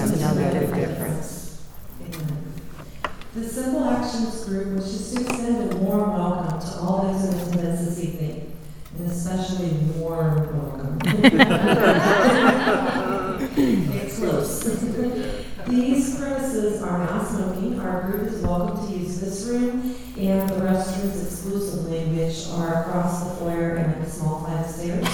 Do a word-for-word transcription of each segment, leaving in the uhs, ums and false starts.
them to know the difference. The Simple Actions Group wishes to extend a warm welcome to all those in attendance this evening, and especially warm welcome. It's close. These premises are not smoking. Our group is welcome to use this room and the restrooms exclusively, which are across the foyer and a small flight of stairs.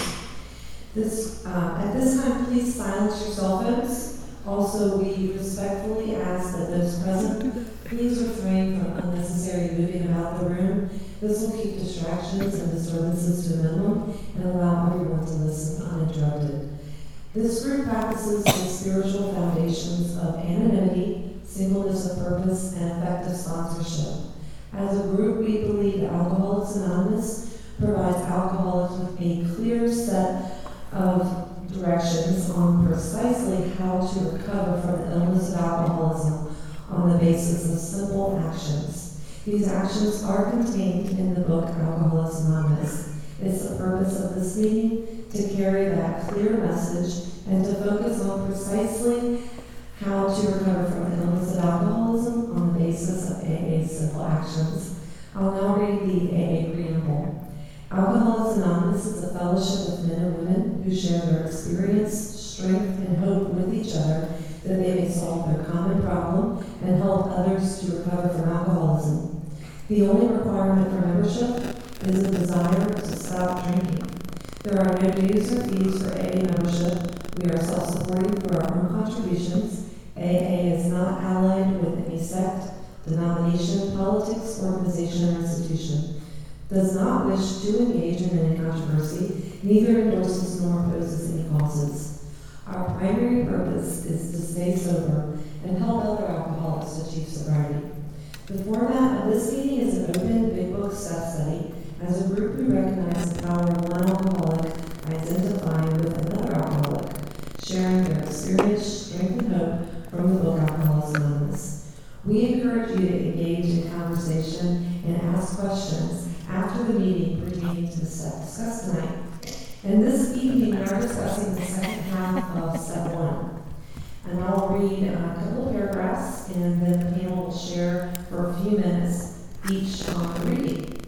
This, uh, at this time, please silence your cell phones. Also, we respectfully ask that those present please refrain from unnecessary moving about the room. This will keep distractions and disturbances to a minimum and allow everyone to listen uninterrupted. This group practices the spiritual foundations of anonymity, singleness of purpose, and effective sponsorship. As a group, we believe that Alcoholics Anonymous provides alcoholics with a clear set of directions on precisely how to recover from the illness of alcoholism on the basis of simple actions. These actions are contained in the book Alcoholics Anonymous. It's the purpose of this meeting to carry that clear message and to focus on precisely how to recover from the illness of alcoholism on the basis of A A's simple actions. I'll now read the A A preamble. Alcoholics Anonymous is a fellowship of men and women who share their experience, strength, and hope with each other that they may solve their common problem and help others to recover from alcoholism. The only requirement for membership is a desire to stop drinking. There are no dues or fees for A A membership. We are self-supporting through our own contributions. A A is not allied with any sect, denomination, politics, organization, or institution. Does not wish to engage in any controversy, neither endorses nor opposes any causes. Our primary purpose is to stay sober and help other alcoholics achieve sobriety. The format of this meeting is an open Big Book step study. As a group, we recognize the power of one alcoholic identifying with another alcoholic, sharing their experience, strength, and hope from the book Alcoholics Anonymous. We encourage you to engage in conversation and ask questions after the meeting pertaining to the step discussed tonight. And this evening, we are discussing the second half of step one. And I'll read a couple of paragraphs, and then the panel will share for a few minutes each on the reading.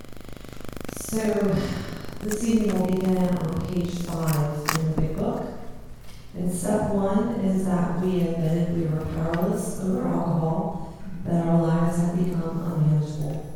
So this evening we'll begin on page five in the Big Book. And step one is that we admitted we were powerless over alcohol, that our lives had become unmanageable.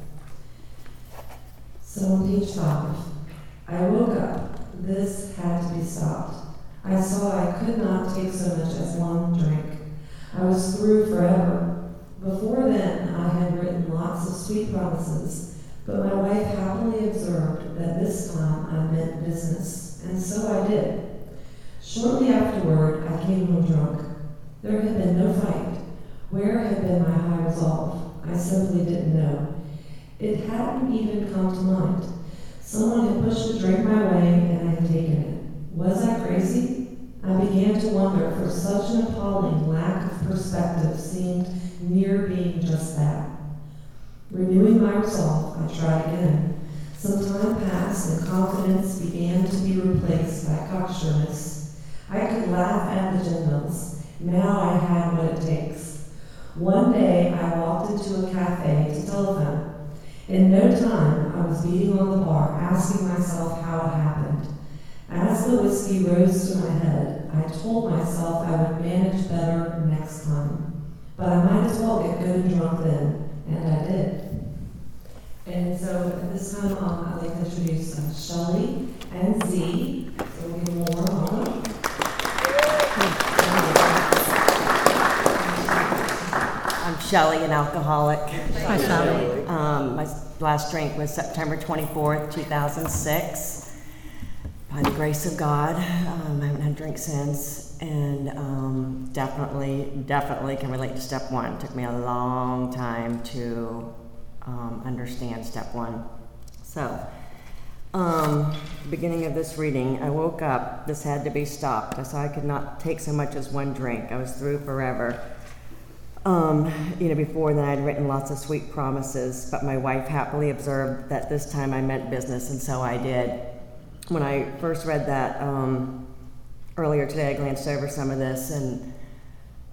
So on page five, I woke up. This had to be stopped. I saw I could not take so much as one drink. I was through forever. Before then, I had written lots of sweet promises, but my wife happily observed that this time I meant business, and so I did. Shortly afterward, I came home drunk. There had been no fight. Where had been my high resolve? I simply didn't know. It hadn't even come to mind. Someone had pushed a drink my way, and I had taken it. Was I crazy? I began to wonder, for such an appalling lack of perspective seemed near being just that. Renewing my resolve, I tried again. Some time passed, and confidence began to be replaced by cocksureness. I could laugh at the Gentiles. Now I had what it takes. One day, I walked into a cafe to telephone. In no time, I was beating on the bar, asking myself how it happened. As the whiskey rose to my head, I told myself I would manage better next time. But I might as well get good and drunk then, and I did. And so at this time, um, I'd like to introduce uh, Shelley and Z. So we'll give them a warm welcome. I'm Shelley, an alcoholic. Hi, Shelley. Um, my last drink was September twenty-fourth, two thousand six. By the grace of God, um, I haven't had a drink since, and um, definitely, definitely can relate to step one. It took me a long time to um, understand step one. So, um, beginning of this reading, I woke up. This had to be stopped. I saw I could not take so much as one drink. I was through forever. Um, you know, before then I'd written lots of sweet promises, but my wife happily observed that this time I meant business, and so I did. When I first read that um, earlier today, I glanced over some of this, and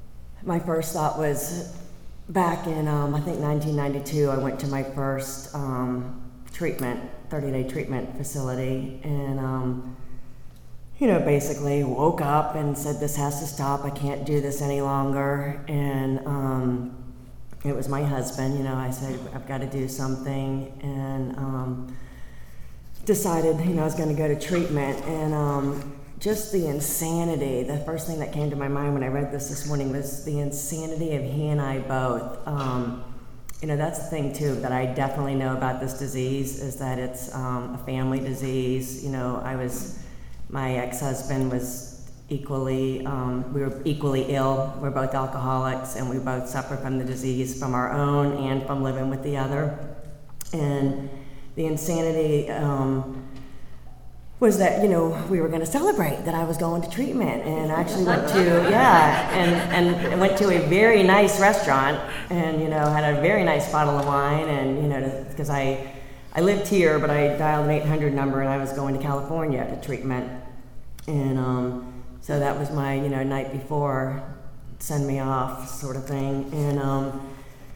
my first thought was back in, um, I think nineteen ninety-two, I went to my first um, treatment, thirty-day treatment facility, and um, you know, basically woke up and said, this has to stop, I can't do this any longer. And um, it was my husband, you know, I said, I've got to do something, and um, decided, you know, I was going to go to treatment. And um, just the insanity, the first thing that came to my mind when I read this this morning was the insanity of he and I both. Um, you know, that's the thing too that I definitely know about this disease, is that it's um, a family disease. You know, I was, my ex-husband was equally, um, we were equally ill. We're both alcoholics, and we both suffer from the disease, from our own and from living with the other. And the insanity um, was that, you know, we were going to celebrate that I was going to treatment, and actually went to, yeah, and, and went to a very nice restaurant, and, you know, had a very nice bottle of wine, and, you know, because I, I lived here, but I dialed an eight hundred number, and I was going to California to treatment. And um, so that was my, you know, night before, send me off sort of thing. And, um,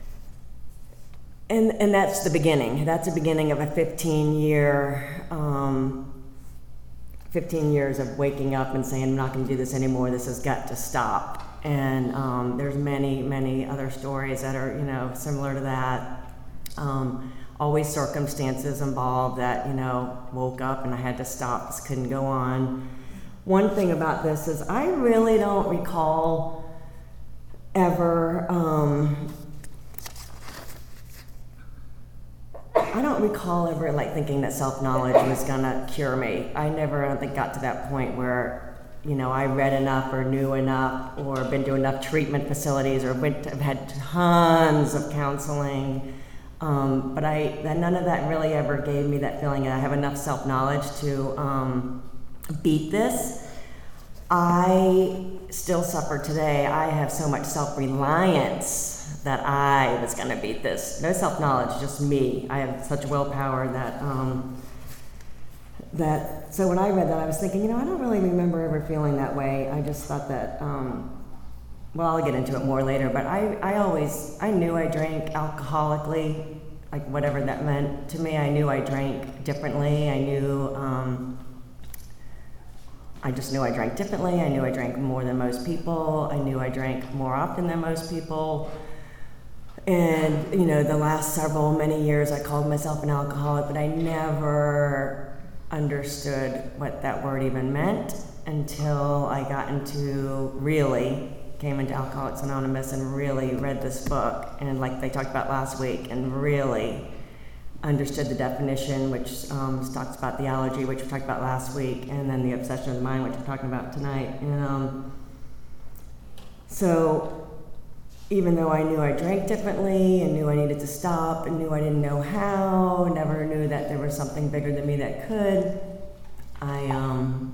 and, and that's the beginning. That's the beginning of a fifteen year, um, fifteen years of waking up and saying, I'm not going to do this anymore. This has got to stop. And um, there's many, many other stories that are, you know, similar to that. Um, always circumstances involved that, you know, woke up and I had to stop. This couldn't go on. One thing about this is I really don't recall ever, um, I don't recall ever like thinking that self-knowledge was gonna cure me. I never, I don't think, got to that point where, you know, I read enough or knew enough or been to enough treatment facilities or went to, have had tons of counseling. Um, but I, that, none of that really ever gave me that feeling that I have enough self-knowledge to um, beat this. I still suffer today. I have so much self-reliance that I was gonna beat this. No self-knowledge, just me. I have such willpower that, um, that, so when I read that, I was thinking, you know, I don't really remember ever feeling that way. I just thought that, um, well, I'll get into it more later, but I, I always, I knew I drank alcoholically, like whatever that meant to me. I knew I drank differently. I knew, um, I just knew I drank differently. I knew I drank more than most people. I knew I drank more often than most people. And, you know, the last several, many years, I called myself an alcoholic, but I never understood what that word even meant until I got into, really, came into Alcoholics Anonymous and really read this book, and like they talked about last week, and really understood the definition, which um, talks about the allergy, which we talked about last week, and then the obsession of the mind, which we're talking about tonight. And um, so even though I knew I drank differently and knew I needed to stop and knew I didn't know how, never knew that there was something bigger than me that could, I, um,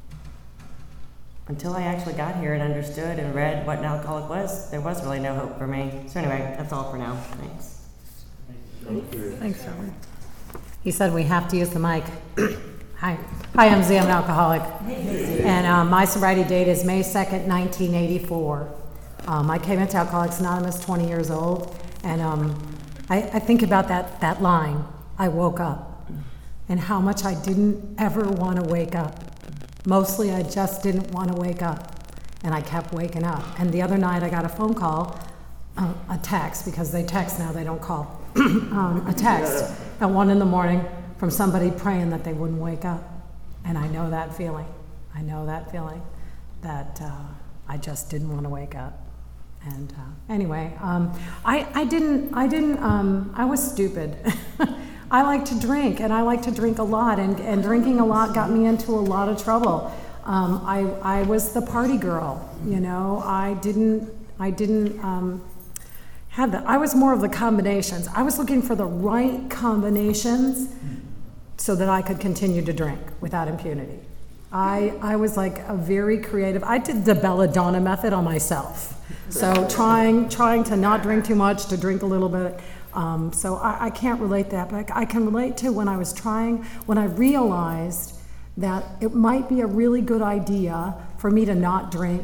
until I actually got here and understood and read what an alcoholic was, there was really no hope for me. So anyway, that's all for now. Thanks. Thanks, Robert. He said we have to use the mic. Hi. Hi, I'm Z. I'm an alcoholic. And um, my sobriety date is May second, nineteen eighty-four. Um, I came into Alcoholics Anonymous twenty years old, and um, I, I think about that, that line, I woke up, and how much I didn't ever want to wake up. Mostly I just didn't want to wake up, and I kept waking up. And the other night I got a phone call, uh, a text, because they text now, they don't call, um, a text at one in the morning from somebody praying that they wouldn't wake up. And I know that feeling. I know that feeling that uh, I just didn't want to wake up. And uh, anyway, um, I, I didn't, I didn't, um, I was stupid. I like to drink, and I like to drink a lot, and, and drinking a lot got me into a lot of trouble. Um, I, I was the party girl, you know. I didn't, I didn't um, have the, I was more of the combinations. I was looking for the right combinations so that I could continue to drink without impunity. I, I was like a very creative, I did the belladonna method on myself. So trying, trying to not drink too much, to drink a little bit. Um, so I, I can't relate that, but I can relate to when I was trying, when I realized that it might be a really good idea for me to not drink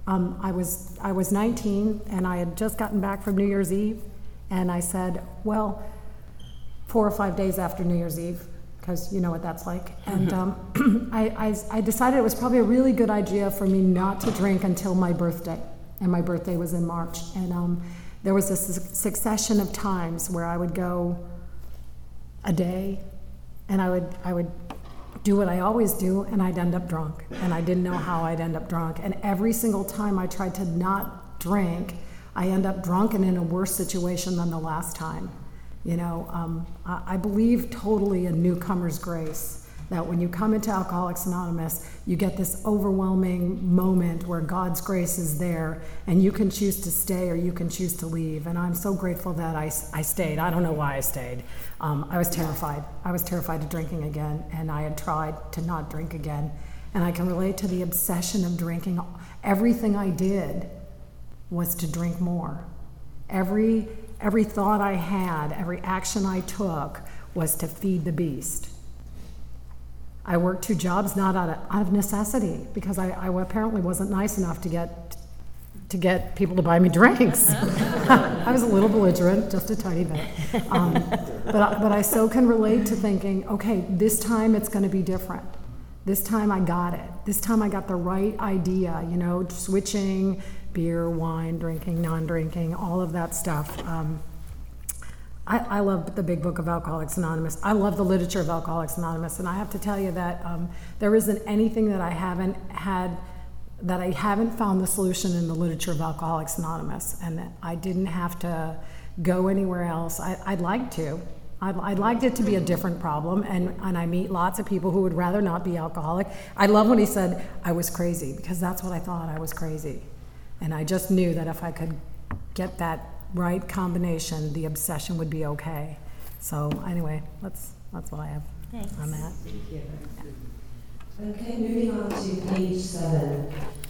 um, I was I was nineteen, and I had just gotten back from New Year's Eve, and I said, well, four or five days after New Year's Eve, because you know what that's like. And um, I, I, I decided it was probably a really good idea for me not to drink until my birthday, and my birthday was in March. And um, there was a su- succession of times where I would go a day, and I would I would do what I always do, and I'd end up drunk, and I didn't know how I'd end up drunk. And every single time I tried to not drink, I end up drunk and in a worse situation than the last time. You know, um, I, I believe totally in newcomer's grace, that when you come into Alcoholics Anonymous, you get this overwhelming moment where God's grace is there, and you can choose to stay or you can choose to leave. And I'm so grateful that I, I stayed. I don't know why I stayed. Um, I was terrified. I was terrified of drinking again, and I had tried to not drink again. And I can relate to the obsession of drinking. Everything I did was to drink more. Every Every thought I had, every action I took was to feed the beast. I worked two jobs not out of, out of necessity, because I, I apparently wasn't nice enough to get to get people to buy me drinks. I was a little belligerent, just a tiny bit. Um, but, I, but I so can relate to thinking, okay, this time it's going to be different. This time I got it. This time I got the right idea, you know, switching, beer, wine, drinking, non-drinking, all of that stuff. Um, I, I love the big book of Alcoholics Anonymous. I love the literature of Alcoholics Anonymous, and I have to tell you that um, there isn't anything that I haven't had, that I haven't found the solution in the literature of Alcoholics Anonymous, and that I didn't have to go anywhere else. I, I'd like to. I'd, I'd like it to be a different problem, and, and I meet lots of people who would rather not be alcoholic. I love when he said, I was crazy, because that's what I thought, I was crazy. And I just knew that if I could get that right combination, the obsession would be okay. So anyway, that's that's what I have Thanks. on that. Thank you. Okay, moving on to page seven.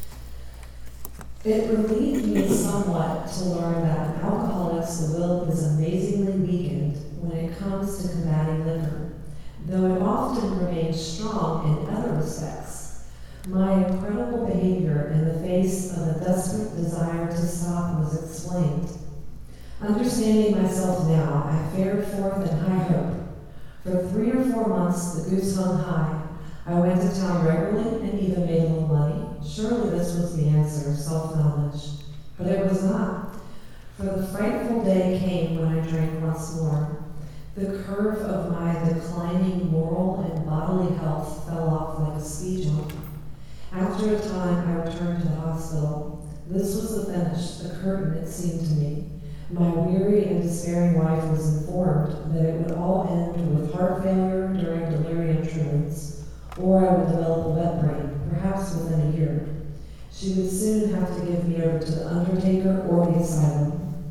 It relieved me somewhat to learn that in alcoholics the will is amazingly weakened when it comes to combating liquor, though it often remains strong in other respects. My incredible behavior in the face of a desperate desire to stop was explained. Understanding myself now, I fared forth in high hope. For three or four months, the goose hung high. I went to town regularly and even made a little money. Surely this was the answer, self-knowledge. But it was not. For the frightful day came when I drank once more. The curve of my declining moral and bodily health fell off like a speed jump. After a time, I returned to the hospital. This was the finish, the curtain, it seemed to me. My weary and despairing wife was informed that it would all end with heart failure during delirium tremens, or I would develop a wet brain, perhaps within a year. She would soon have to give me over to the undertaker or the asylum.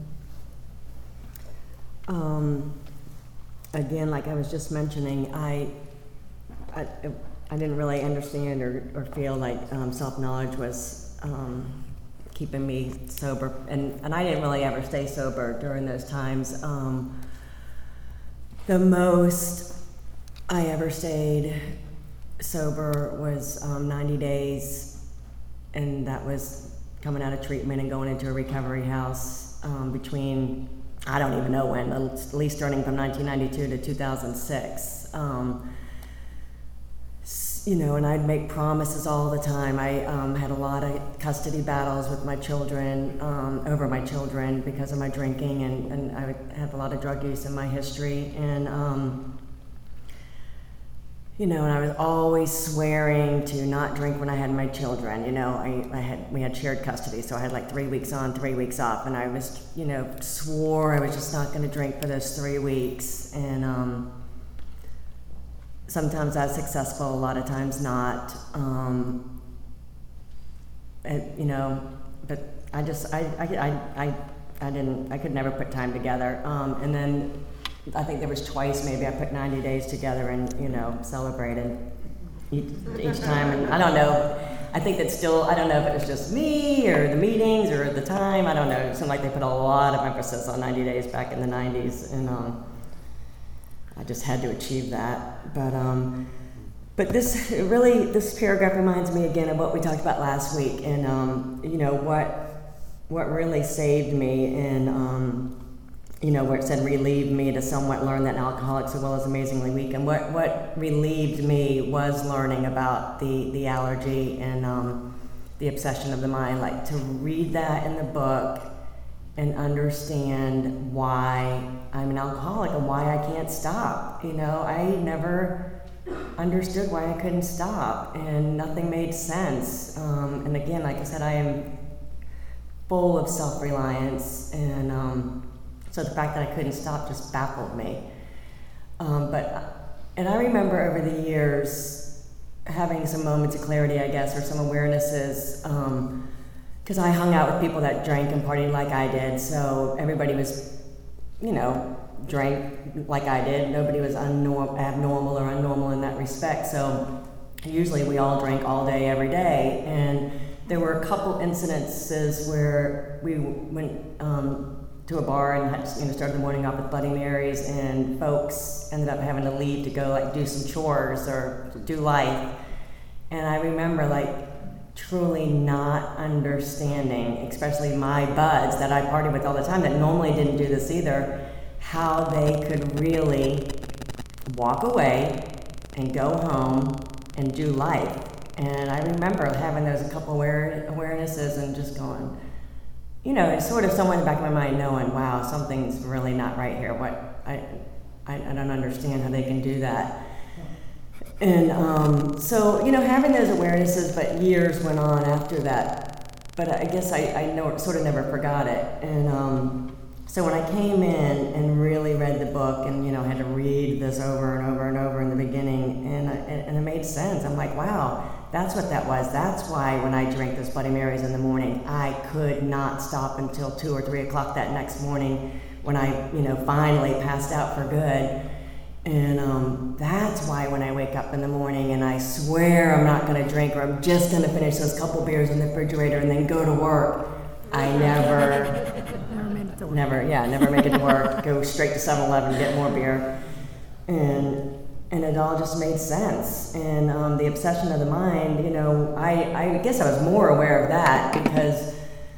Um, again, like I was just mentioning, I, I, I didn't really understand or, or feel like um, self-knowledge was um, keeping me sober, and, and I didn't really ever stay sober during those times. Um, the most I ever stayed sober was um, ninety days, and that was coming out of treatment and going into a recovery house um, between, I don't even know when, at least starting from nineteen ninety-two to two thousand six. Um, You know, and I'd make promises all the time. I um, had a lot of custody battles with my children, um, over my children because of my drinking, and, and I had a lot of drug use in my history. And, um, you know, and I was always swearing to not drink when I had my children. You know, I, I had we had shared custody, so I had like three weeks on, three weeks off, and I was, you know, swore I was just not going to drink for those three weeks. And, um, sometimes I was successful, a lot of times not. Um, and, you know, but I just, I, I, I, I, I didn't, I could never put time together. Um, and then I think there was twice maybe I put ninety days together and, you know, celebrated each, each time. And I don't know, I think that still, I don't know if it was just me or the meetings or the time, I don't know. It seemed like they put a lot of emphasis on ninety days back in the nineties. And, um, I just had to achieve that. But um, but this really, this paragraph reminds me again of what we talked about last week, and um, you know what, what really saved me, and um, you know where it said relieved me to somewhat learn that alcoholics are well as amazingly weak, and what what relieved me was learning about the the allergy and um, the obsession of the mind, like to read that in the book and understand why I'm an alcoholic and why I can't stop. You know, I never understood why I couldn't stop, and nothing made sense. Um, and again, like I said, I am full of self-reliance, and um, so the fact that I couldn't stop just baffled me. Um, but, and I remember over the years having some moments of clarity, I guess, or some awarenesses, um, because I hung out with people that drank and partied like I did, so everybody was, you know, drank like I did. Nobody was unnorm- abnormal or unnormal in that respect, so usually we all drank all day, every day, and there were a couple incidences where we went um, to a bar and had, you know, started the morning off with Bloody Marys, and folks ended up having to leave to go like do some chores or do life, and I remember like truly not understanding, especially my buds that I partied with all the time that normally didn't do this either, how they could really walk away and go home and do life. And I remember having those a couple aware, awarenesses and just going, you know, it's sort of somewhere in the back of my mind knowing, wow, something's really not right here. What I, I, I don't understand how they can do that. And um, so, you know, having those awarenesses, but years went on after that. But I guess I, I know, sort of never forgot it. And um, so when I came in and really read the book and, you know, had to read this over and over and over in the beginning, and, I, and it made sense. I'm like, wow, that's what that was. That's why when I drank those Bloody Marys in the morning, I could not stop until two or three o'clock that next morning when I, you know, finally passed out for good. And um, that's why when I wake up in the morning and I swear I'm not going to drink, or I'm just going to finish those couple beers in the refrigerator and then go to work, I never, Never made it to work. never, yeah, never make it to work, go straight to seven eleven, get more beer. And and it all just made sense. And um, the obsession of the mind, you know, I, I guess I was more aware of that because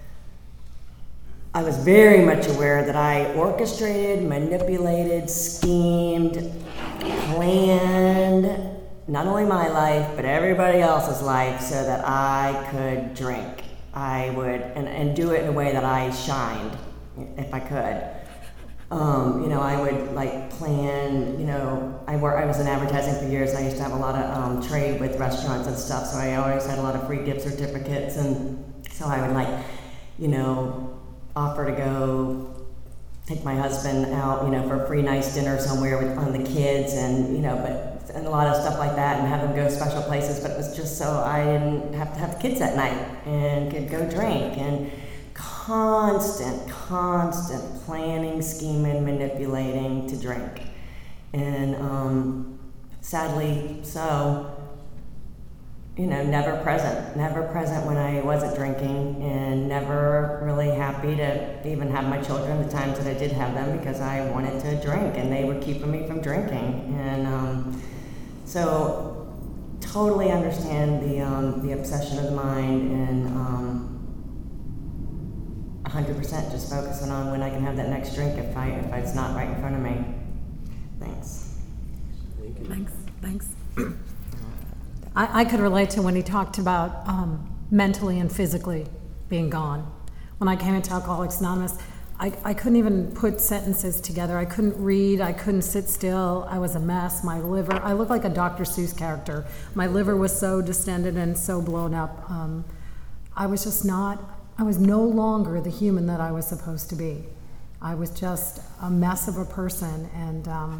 I was very much aware that I orchestrated, manipulated, schemed, planned not only my life, but everybody else's life so that I could drink. I would, and, and do it in a way that I shined, if I could. Um, you know, I would like plan, you know, I work, I was in advertising for years, and I used to have a lot of um, trade with restaurants and stuff, so I always had a lot of free gift certificates, and so I would like, you know, offer to go take my husband out, you know, for a free nice dinner somewhere with on the kids, and you know, but and a lot of stuff like that, and have them go special places. But it was just so I didn't have to have the kids that night and could go drink, and constant, constant planning, scheming, manipulating to drink, and um, sadly so. You know, never present, never present when I wasn't drinking, and never really happy to even have my children the times that I did have them, because I wanted to drink and they were keeping me from drinking. And um, so totally understand the um, the obsession of the mind, and um, one hundred percent just focusing on when I can have that next drink if I if it's not right in front of me. Thanks. Thank you. Thanks, thanks. I, I could relate to when he talked about um, mentally and physically being gone. When I came into Alcoholics Anonymous, I, I couldn't even put sentences together. I couldn't read, I couldn't sit still. I was a mess. My liver, I looked like a Doctor Seuss character. My liver was so distended and so blown up. Um, I was just not, I was no longer the human that I was supposed to be. I was just a mess of a person, and um,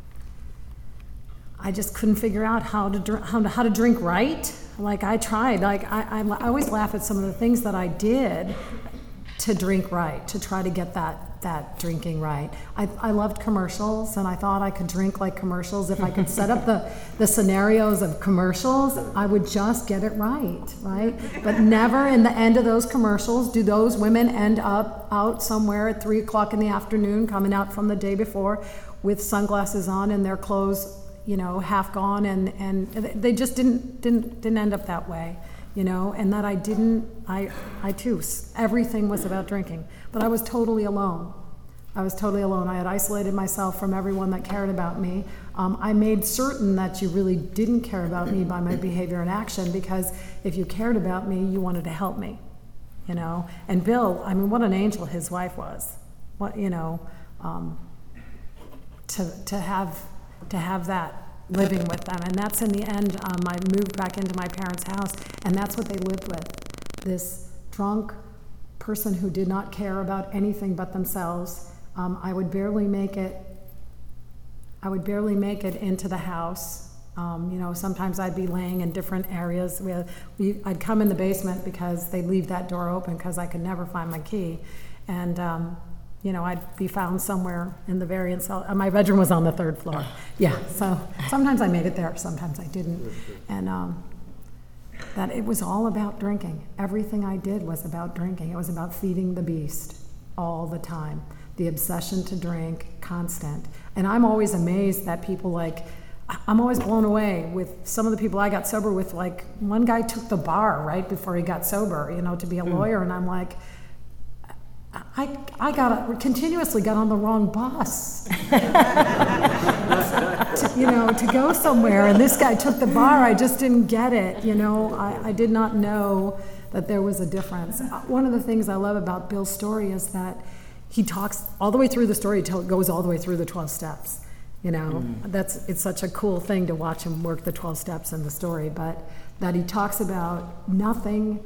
I just couldn't figure out how to drink, how to, how to drink right. Like I tried, like I, I, I always laugh at some of the things that I did to drink right, to try to get that that drinking right. I, I loved commercials, and I thought I could drink like commercials. If I could set up the, the scenarios of commercials, I would just get it right, right? But never in the end of those commercials do those women end up out somewhere at three o'clock in the afternoon, coming out from the day before with sunglasses on and their clothes, you know, half gone, and, and they just didn't, didn't, didn't end up that way, you know, and that I didn't, I, I too, everything was about drinking, but I was totally alone. I was totally alone. I had isolated myself from everyone that cared about me. Um, I made certain that you really didn't care about me by my behavior and action, because if you cared about me, you wanted to help me, you know. And Bill, I mean, what an angel his wife was. What, you know, um, to to have to have that living with them, and that's in the end. Um, I moved back into my parents' house, and that's what they lived with. This drunk person who did not care about anything but themselves. Um, I would barely make it, I would barely make it into the house. Um, you know, sometimes I'd be laying in different areas. We, we, I'd come in the basement because they'd leave that door open because I could never find my key. And, um, you know, I'd be found somewhere in the variant cell. Uh, my bedroom was on the third floor. Yeah, so sometimes I made it there, sometimes I didn't. And um, that it was all about drinking. Everything I did was about drinking. It was about feeding the beast all the time. The obsession to drink, constant. And I'm always amazed that people like, I'm always blown away with some of the people I got sober with. Like, one guy took the bar right before he got sober, you know, to be a lawyer, and I'm like, I I got continuously got on the wrong bus, to, you know, to go somewhere, and this guy took the bar. I just didn't get it, you know. I, I did not know that there was a difference. One of the things I love about Bill's story is that he talks all the way through the story until it goes all the way through the twelve steps. You know, mm. that's it's such a cool thing to watch him work the twelve steps in the story, but that he talks about nothing.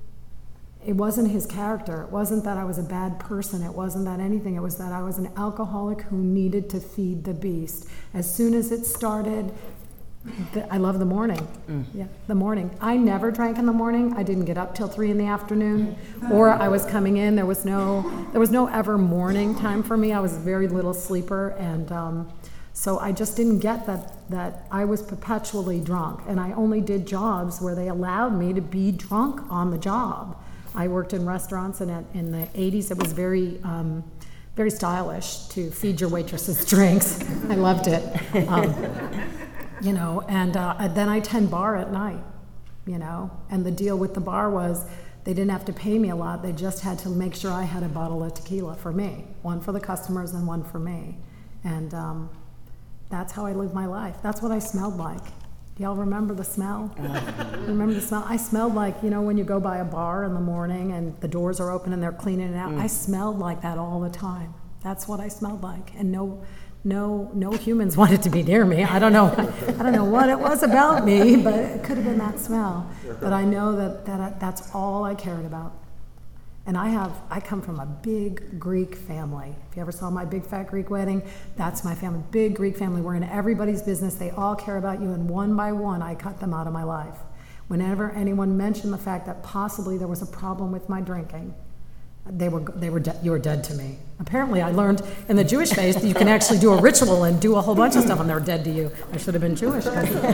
It wasn't his character. It wasn't that I was a bad person. It wasn't that anything. It was that I was an alcoholic who needed to feed the beast. As soon as it started, the, I love the morning. Mm. Yeah, the morning. I never drank in the morning. I didn't get up till three in the afternoon, or I was coming in. There was no, there was no ever morning time for me. I was a very little sleeper, and um, so I just didn't get that that I was perpetually drunk. And I only did jobs where they allowed me to be drunk on the job. I worked in restaurants, and at, in the eighties, it was very, um, very stylish to feed your waitresses drinks. I loved it, um, you know. And uh, then I tend bar at night, you know. And the deal with the bar was they didn't have to pay me a lot. They just had to make sure I had a bottle of tequila for me, one for the customers and one for me. And um, that's how I lived my life. That's what I smelled like. Do y'all remember the smell? Remember the smell? I smelled like, you know, when you go by a bar in the morning and the doors are open and they're cleaning it out. Mm. I smelled like that all the time. That's what I smelled like. And no, no, no humans wanted to be near me. I don't know. I don't know what it was about me, but it could have been that smell. But I know that, that I, that's all I cared about. And I have, I come from a big Greek family. If you ever saw my big fat Greek wedding, that's my family, big Greek family. We're in everybody's business. They all care about you, and one by one, I cut them out of my life. Whenever anyone mentioned the fact that possibly there was a problem with my drinking, they were, they were, de- you were dead to me. Apparently, I learned in the Jewish faith that you can actually do a ritual and do a whole bunch of stuff, and they're dead to you. I should have been Jewish.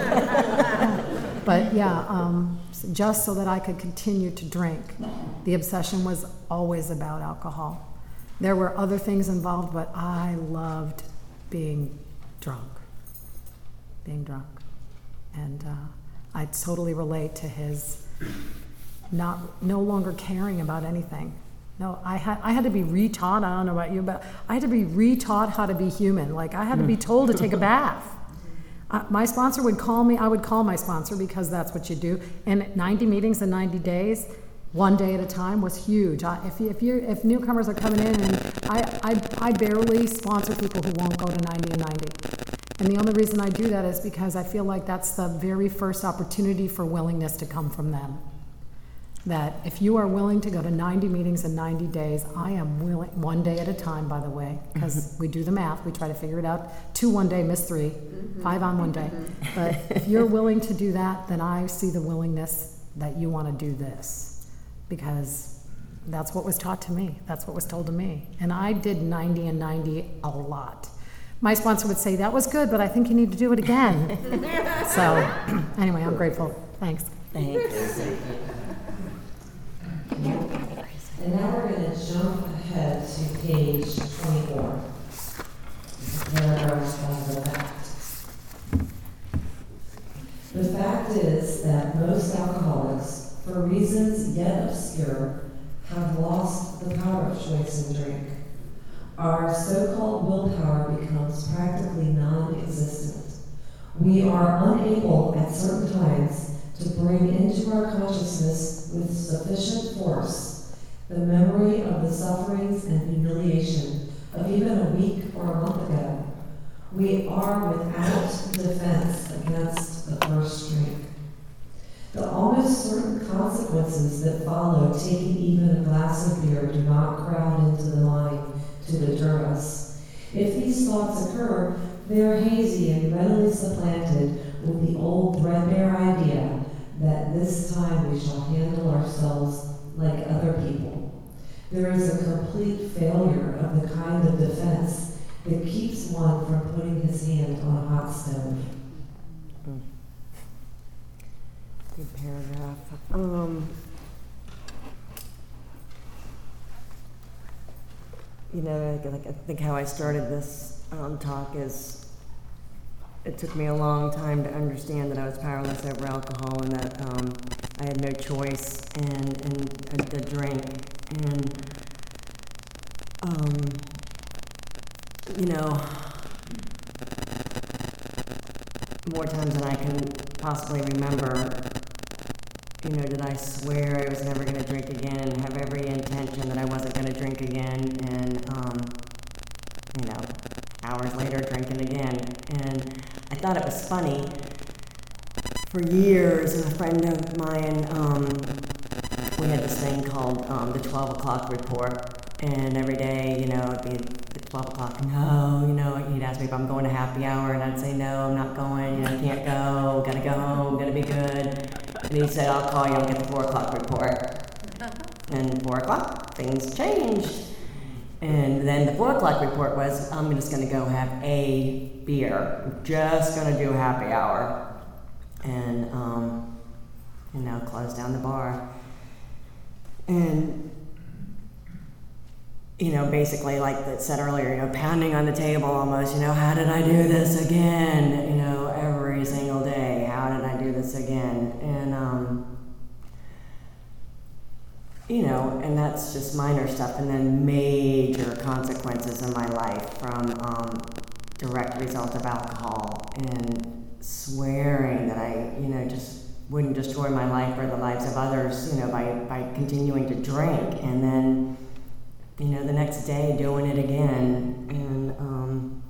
But yeah, um, just so that I could continue to drink. The obsession was always about alcohol. There were other things involved, but I loved being drunk, being drunk. And uh, I totally relate to his not, no longer caring about anything. No, I had, I had to be retaught, I don't know about you, but I had to be retaught how to be human. Like, I had to be told to take a bath. Uh, my sponsor would call me, I would call my sponsor because that's what you do. And ninety meetings in ninety days, one day at a time, was huge. I, if you, if you if newcomers are coming in, and I, I I barely sponsor people who won't go to ninety and ninety. And the only reason I do that is because I feel like that's the very first opportunity for willingness to come from them. That if you are willing to go to ninety meetings in ninety days, I am willing, one day at a time, by the way, because mm-hmm. we do the math, we try to figure it out. Two one day, miss three, mm-hmm. five on one day. Mm-hmm. But if you're willing to do that, then I see the willingness that you want to do this, because that's what was taught to me. That's what was told to me. And I did ninety and ninety a lot. My sponsor would say, that was good, but I think you need to do it again. So anyway, I'm grateful. Thanks. Thanks. And now we're going to jump ahead to page twenty-four. Paragraph of the fact. reasons yet obscure, have lost the power of choice in drink. Our so-called willpower becomes practically non-existent. We are unable at certain times to bring into our consciousness with sufficient force the memory of the sufferings and humiliation of even a week or a month ago. We are without defense against the first drink. The almost certain consequences that follow taking even a glass of beer do not crowd into the mind to deter us. If these thoughts occur, they are hazy and readily supplanted with the old threadbare idea that this time we shall handle ourselves like other people. There is a complete failure of the kind of defense that keeps one from putting his hand on a hot stove. Good paragraph. Um, you know, like, like I think how I started this um, talk is it took me a long time to understand that I was powerless over alcohol and that um, I had no choice and and, and to drink and um, you know, more times than I can possibly remember, you know, did I swear I was never going to drink again and have every intention that I wasn't going to drink again, and, um, you know, hours later drinking again. And I thought it was funny. For years, a friend of mine, um, we had this thing called um, the twelve o'clock report, and every day, you know, it'd be at twelve o'clock, no, you know, he'd ask me if I'm going to happy hour, and I'd say, no, I'm not going, you know, I can't go, gotta go home, gotta be good. And he said, I'll call you, I'll get the four o'clock report. And four o'clock, things changed. And then the four o'clock report was, I'm just gonna go have a beer. I'm just gonna do happy hour. And, um, you know, close down the bar. And, you know, basically, like it said earlier, you know, pounding on the table almost, you know, how did I do this again? You know, every single day, how did I do this again? And, um, you know, and that's just minor stuff, and then major consequences in my life from um, direct result of alcohol and swearing that I, you know, just wouldn't destroy my life or the lives of others, you know, by, by continuing to drink, and then, you know, the next day doing it again. And um,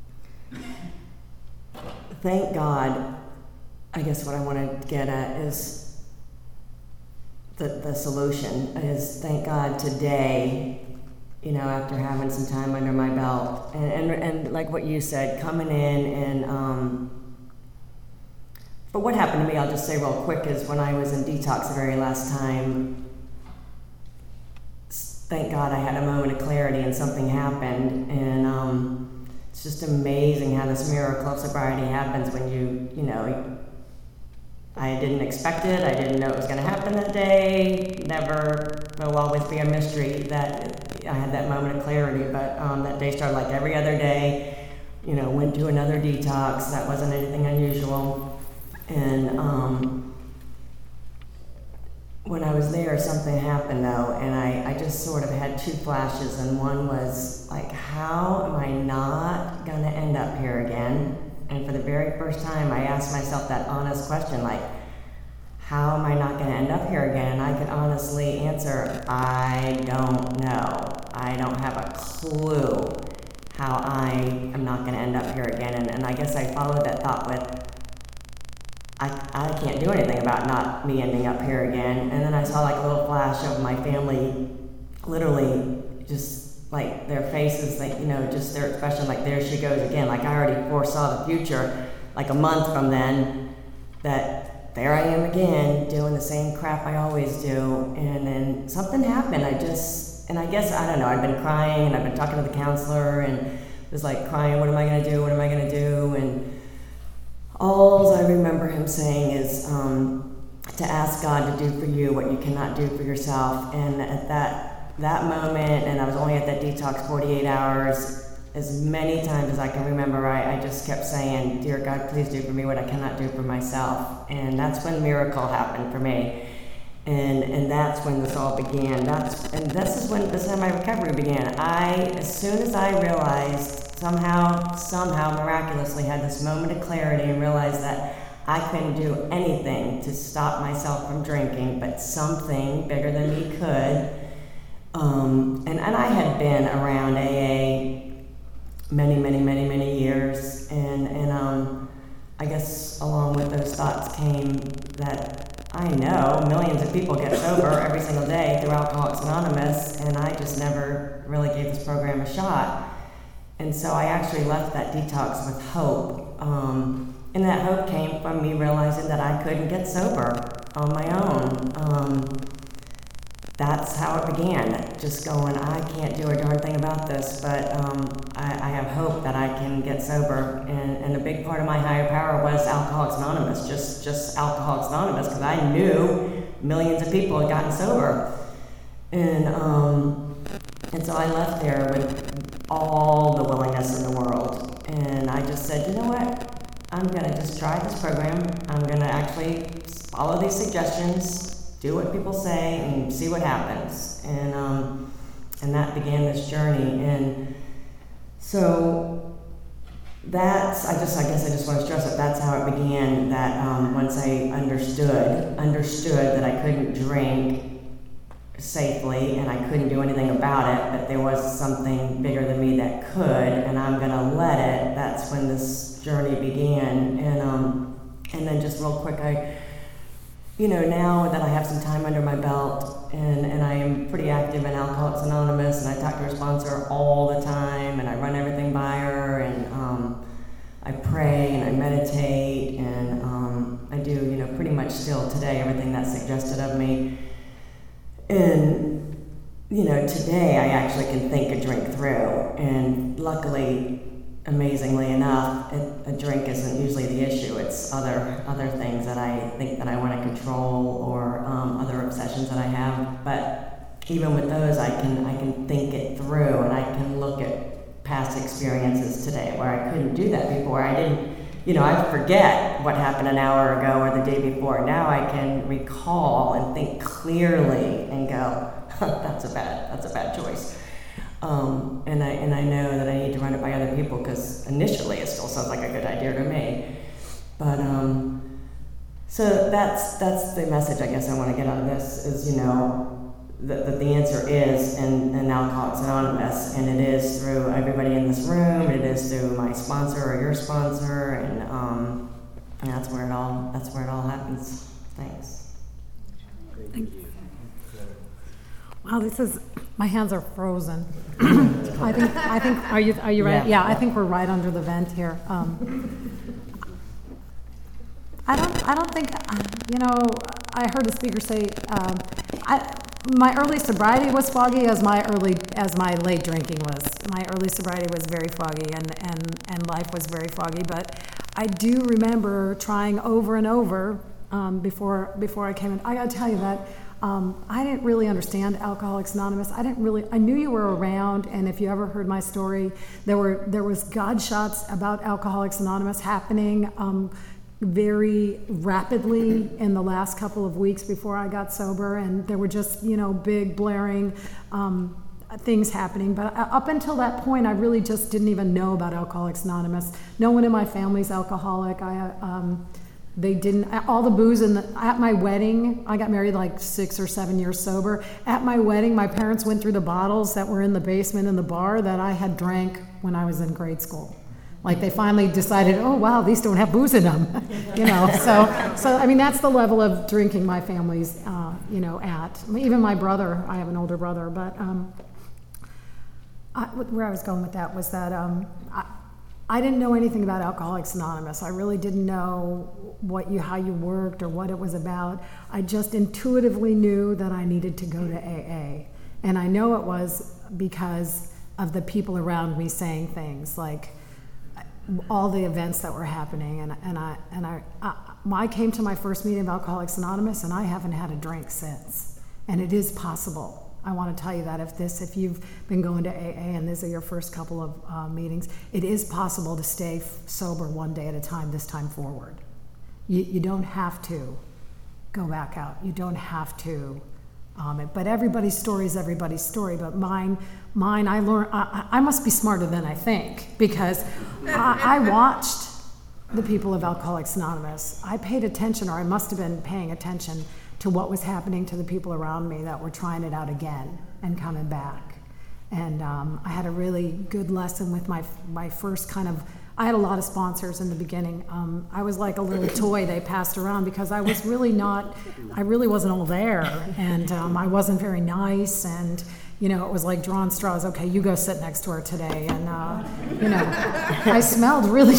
thank God, I guess what I want to get at is the, the solution is, thank God today, you know, after having some time under my belt, and, and, and like what you said, coming in and, um, but what happened to me, I'll just say real quick, is when I was in detox the very last time, thank God I had a moment of clarity and something happened, and um, it's just amazing how this miracle of sobriety happens when you, you know, I didn't expect it, I didn't know it was going to happen that day, never, it'll always be a mystery that I had that moment of clarity, but um, that day started like every other day, you know, went to another detox, that wasn't anything unusual, and um, when I was there, something happened though, and I, I just sort of had two flashes, and one was like, how am I not going to end up here again? And for the very first time, I asked myself that honest question, like, how am I not going to end up here again? And I could honestly answer, I don't know. I don't have a clue how I am not going to end up here again. And, and I guess I followed that thought with, I, I can't do anything about not me ending up here again. And then I saw like a little flash of my family, literally just like their faces, like, you know, just their expression, like there she goes again. Like I already foresaw the future, like a month from then, that there I am again, doing the same crap I always do. And then something happened. I just, and I guess, I don't know, I've been crying and I've been talking to the counselor and was like crying, what am I gonna do, what am I gonna do? And all I remember him saying is um, to ask God to do for you what you cannot do for yourself. And at that that moment, and I was only at that detox forty-eight hours, as many times as I can remember, I, I just kept saying, dear God, please do for me what I cannot do for myself. And that's when miracle happened for me. And, and that's when this all began. That's, and this is when, this is how my recovery began. I, as soon as I realized, somehow, somehow miraculously had this moment of clarity and realized that I couldn't do anything to stop myself from drinking, but something bigger than me could. Um, and, and I had been around A A many, many, many, many years, and, and um, I guess along with those thoughts came that I know millions of people get sober every single day through Alcoholics Anonymous, and I just never really gave this program a shot. And so I actually left that detox with hope. Um, and that hope came from me realizing that I couldn't get sober on my own. Um, that's how it began. Just going, I can't do a darn thing about this, but um, I, I have hope that I can get sober. And, and a big part of my higher power was Alcoholics Anonymous, just, just Alcoholics Anonymous, because I knew millions of people had gotten sober. And, um, and so I left there with all the willingness in the world. And I just said, you know what? I'm gonna just try this program. I'm gonna actually follow these suggestions, do what people say, and see what happens. And um, and that began this journey. And so that's, I just, I guess I just want to stress that that's how it began. That um, once I understood, understood that I couldn't drink safely and I couldn't do anything about it, but there was something bigger than me that could, and I'm gonna let it. That's when this journey began. And um, and then just real quick, I. You know, now that I have some time under my belt, and, and I am pretty active in Alcoholics Anonymous, and I talk to her sponsor all the time, and I run everything by her, and um, I pray and I meditate, and um, I do, you know, pretty much still today everything that's suggested of me. And, you know, today I actually can think a drink through, and luckily, amazingly enough, it, a drink isn't usually the issue. It's other other things that I think that I want to control, or um, other obsessions that I have. But even with those, I can I can think it through, and I can look at past experiences today where I couldn't do that before. I didn't, you know, I forget what happened an hour ago or the day before. Now I can recall and think clearly and go, that's a bad that's a bad choice. Um, and I and I know that I need to run it by other people, because initially it still sounds like a good idea to me. But um, so that's that's the message I guess I want to get out of this, is, you know, that, that the answer is in, in Alcoholics Anonymous, and it is through everybody in this room. It is through my sponsor or your sponsor, and um, and that's where it all that's where it all happens. Thanks. Thank you. Wow, this is, my hands are frozen. I think, I think, are you, are you right? Yeah. Yeah, I think we're right under the vent here. Um, I don't, I don't think, you know, I heard a speaker say, um, I, my early sobriety was foggy as my early, as my late drinking was. My early sobriety was very foggy, and, and, and life was very foggy, but I do remember trying over and over um, before, before I came in. I gotta tell you that Um, I didn't really understand Alcoholics Anonymous. I didn't really, I knew you were around, and if you ever heard my story, there were there was gunshots about Alcoholics Anonymous happening um, very rapidly in the last couple of weeks before I got sober, and there were just, you know, big blaring um, things happening. But up until that point, I really just didn't even know about Alcoholics Anonymous. No one in my family's alcoholic. I um, They didn't, all the booze in the, at my wedding, I got married like six or seven years sober. At my wedding, my parents went through the bottles that were in the basement in the bar that I had drank when I was in grade school. Like, they finally decided, oh wow, these don't have booze in them, you know. So, so I mean, that's the level of drinking my family's, uh, you know, at. Even my brother, I have an older brother, but um, I, where I was going with that was that um, I, I didn't know anything about Alcoholics Anonymous. I really didn't know what you, how you worked or what it was about. I just intuitively knew that I needed to go to A A. And I know it was because of the people around me saying things like all the events that were happening. And, and, I, and I, I, I came to my first meeting of Alcoholics Anonymous, and I haven't had a drink since. And it is possible. I want to tell you that if this, if you've been going to A A and these are your first couple of uh, meetings, it is possible to stay f- sober one day at a time this time forward. You, you don't have to go back out. You don't have to. Um, it- but everybody's story is everybody's story. But mine, mine, I learned. I, I I must be smarter than I think because I, I watched the people of Alcoholics Anonymous. I paid attention, or I must have been paying attention to what was happening to the people around me that were trying it out again and coming back. And um, I had a really good lesson with my my first kind of. I had a lot of sponsors in the beginning. Um, I was like a little toy they passed around because I was really not, I really wasn't all there, and um, I wasn't very nice, and you know, it was like drawing straws. Okay, you go sit next to her today, and uh, you know, I smelled really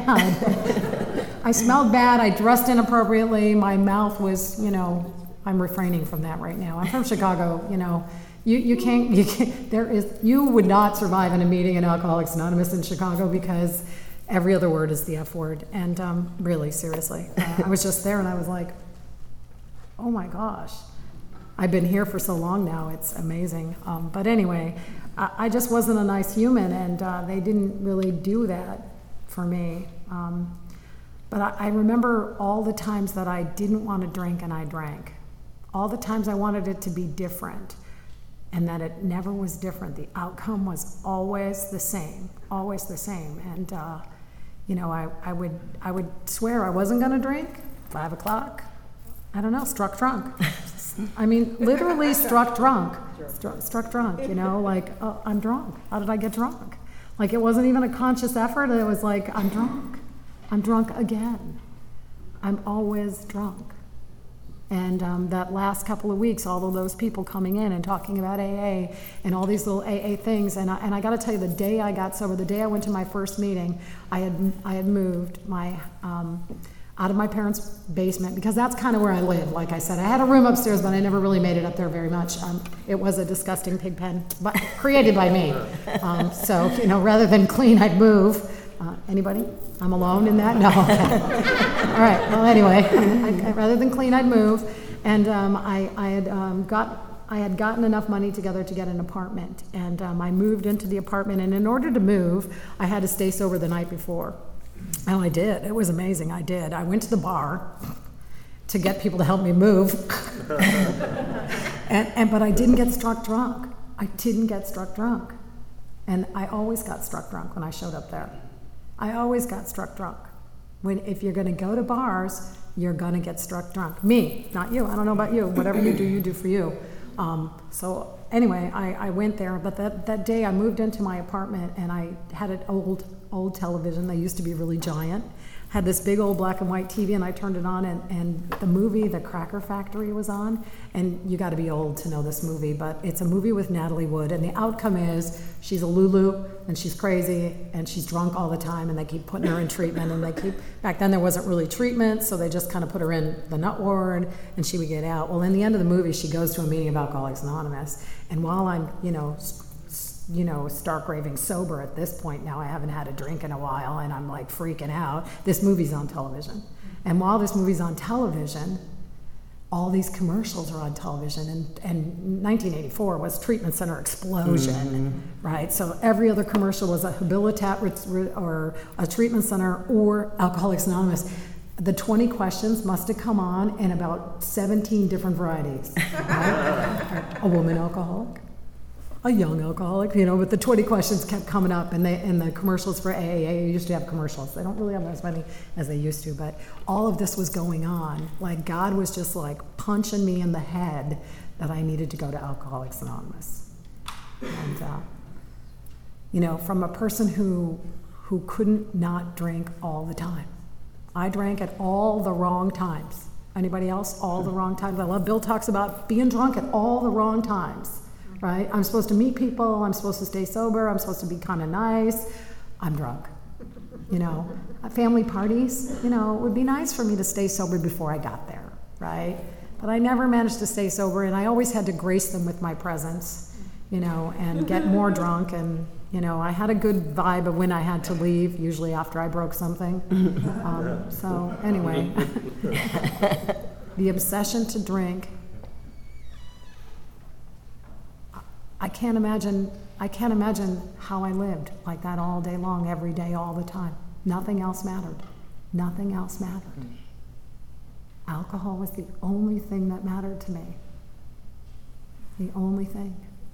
bad. I smelled bad. I dressed inappropriately. My mouth was, you know, I'm refraining from that right now. I'm from Chicago, you know. You, you can't, you can't, there is, you would not survive in a meeting in Alcoholics Anonymous in Chicago because every other word is the F word. And um, really, seriously, uh, I was just there and I was like, oh my gosh, I've been here for so long now, it's amazing. Um, but anyway, I, I just wasn't a nice human, and uh, they didn't really do that for me. Um, but I, I remember all the times that I didn't want to drink and I drank. All the times I wanted it to be different. And that it never was different. The outcome was always the same, always the same. And uh, you know, I, I would I would swear I wasn't going to drink. Five o'clock, I don't know, struck drunk. I mean, literally struck drunk, struck, struck drunk. You know, like oh, I'm drunk. How did I get drunk? Like it wasn't even a conscious effort. It was like I'm drunk. I'm drunk again. I'm always drunk. And um, that last couple of weeks, all of those people coming in and talking about A A and all these little A A things, and I, and I got to tell you, the day I got sober, the day I went to my first meeting, I had I had moved my um, out of my parents' basement because that's kind of where I lived. Like I said, I had a room upstairs, but I never really made it up there very much. Um, it was a disgusting pig pen, but created by me. Um, so you know, rather than clean, I'd move. Uh, anybody? I'm alone in that? No. Okay. All right. Well, anyway, I, I, rather than clean, I'd move, and um, I, I had um, got I had gotten enough money together to get an apartment, and um, I moved into the apartment. And in order to move, I had to stay sober the night before. And I did. It was amazing. I did. I went to the bar to get people to help me move, and, and but I didn't get struck drunk. I didn't get struck drunk, and I always got struck drunk when I showed up there. I always got struck drunk. When if you're going to go to bars, you're going to get struck drunk. Me, not you. I don't know about you. Whatever you do, you do for you. Um, so anyway, I, I went there. But that, that day, I moved into my apartment, and I had an old old television. They used to be really giant. Had this big old black and white T V, and I turned it on, and, and the movie The Cracker Factory was on. And you got to be old to know this movie, but it's a movie with Natalie Wood, and the outcome is she's a Lulu, and she's crazy, and she's drunk all the time, and they keep putting her in treatment, and they keep, back then there wasn't really treatment, so they just kind of put her in the nut ward, and she would get out. Well, in the end of the movie, she goes to a meeting of Alcoholics Anonymous, and while I'm, you know, you know, stark raving sober at this point now, I haven't had a drink in a while, and I'm like freaking out. This movie's on television. And while this movie's on television, all these commercials are on television, and, and nineteen eighty-four was treatment center explosion, mm-hmm. right? So every other commercial was a Habilitat or a treatment center or Alcoholics Anonymous. The twenty questions must have come on in about seventeen different varieties. Right? A woman alcoholic, a young alcoholic, you know, but the twenty questions kept coming up, and they and the commercials for A A A used to have commercials. They don't really have as many as they used to, but all of this was going on. Like God was just like punching me in the head that I needed to go to Alcoholics Anonymous. And uh, you know, from a person who who couldn't not drink all the time. I drank at all the wrong times. Anybody else? All the wrong times. I love Bill talks about being drunk at all the wrong times. Right? I'm supposed to meet people, I'm supposed to stay sober, I'm supposed to be kind of nice. I'm drunk. You know, at family parties, you know, it would be nice for me to stay sober before I got there, right? But I never managed to stay sober, and I always had to grace them with my presence, you know, and get more drunk. And, you know, I had a good vibe of when I had to leave, usually after I broke something. Um, so anyway, the obsession to drink, I can't imagine, I can't imagine how I lived like that all day long, every day, all the time. Nothing else mattered. Nothing else mattered. alcohol was the only thing that mattered to me. The only thing.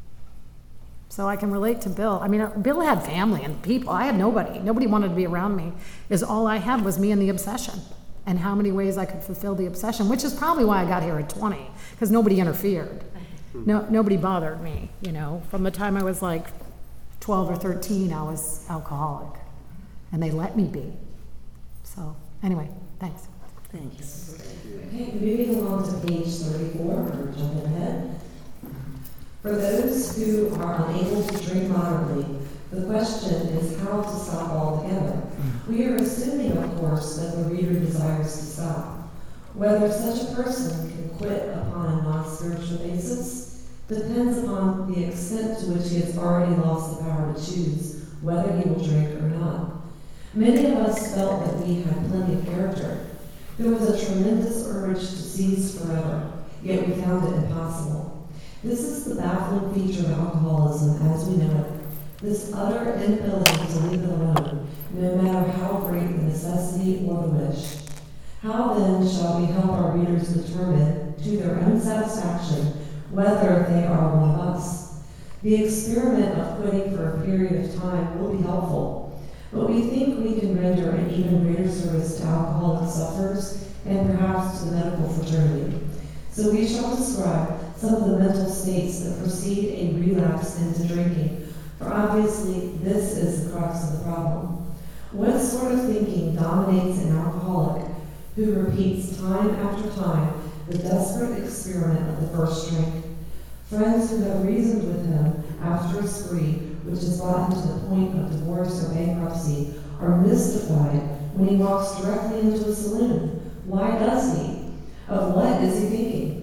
So I can relate to Bill. I mean, uh, Bill had family and people. I had nobody. Nobody wanted to be around me. Is all I had was me and the obsession, and how many ways I could fulfill the obsession, which is probably why I got here at twenty, because nobody interfered. No, nobody bothered me, you know. From the time I was like twelve or thirteen, I was alcoholic, and they let me be. So anyway, thanks. Thanks. Okay, moving along to page thirty-four, we're jumping ahead. For those who are unable to drink moderately, the question is how to stop altogether. We are assuming, of course, that the reader desires to stop. Whether such a person can quit upon a non-spiritual basis depends upon the extent to which he has already lost the power to choose whether he will drink or not. Many of us felt that we had plenty of character. There was a tremendous urge to seize forever, yet we found it impossible. This is the baffling feature of alcoholism as we know it. This utter inability to leave it alone, no matter how great the necessity or the wish. How then shall we help our readers determine, to their own satisfaction, whether they are one of us? The experiment of quitting for a period of time will be helpful, but we think we can render an even greater service to alcoholic sufferers and perhaps to the medical fraternity. So we shall describe some of the mental states that precede a relapse into drinking, for obviously this is the crux of the problem. What sort of thinking dominates an alcoholic who repeats time after time the desperate experiment of the first drink? Friends who have reasoned with him after a spree, which has brought him to the point of divorce or bankruptcy, are mystified when he walks directly into a saloon. Why does he? Of what is he thinking?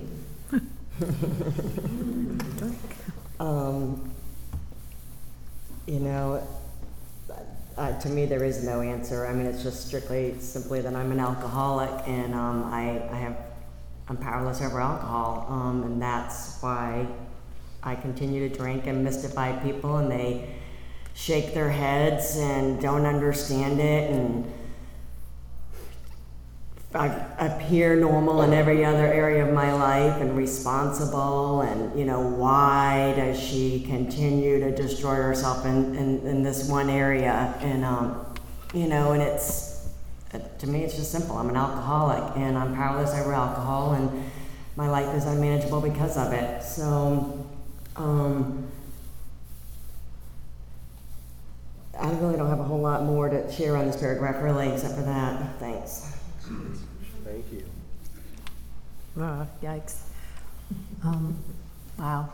um, you know, uh, to me there is no answer. I mean, it's just strictly, simply that I'm an alcoholic, and um, I, I have, I'm powerless over alcohol, um, and that's why I continue to drink and mystify people, and they shake their heads and don't understand it, and I appear normal in every other area of my life and responsible, and, you know, why does she continue to destroy herself in, in, in this one area? And, um, you know, and it's, to me, it's just simple. I'm an alcoholic, and I'm powerless over alcohol, and my life is unmanageable because of it. So, um, I really don't have a whole lot more to share on this paragraph, really, except for that. Thanks. Thank you. Uh, yikes. Um, wow.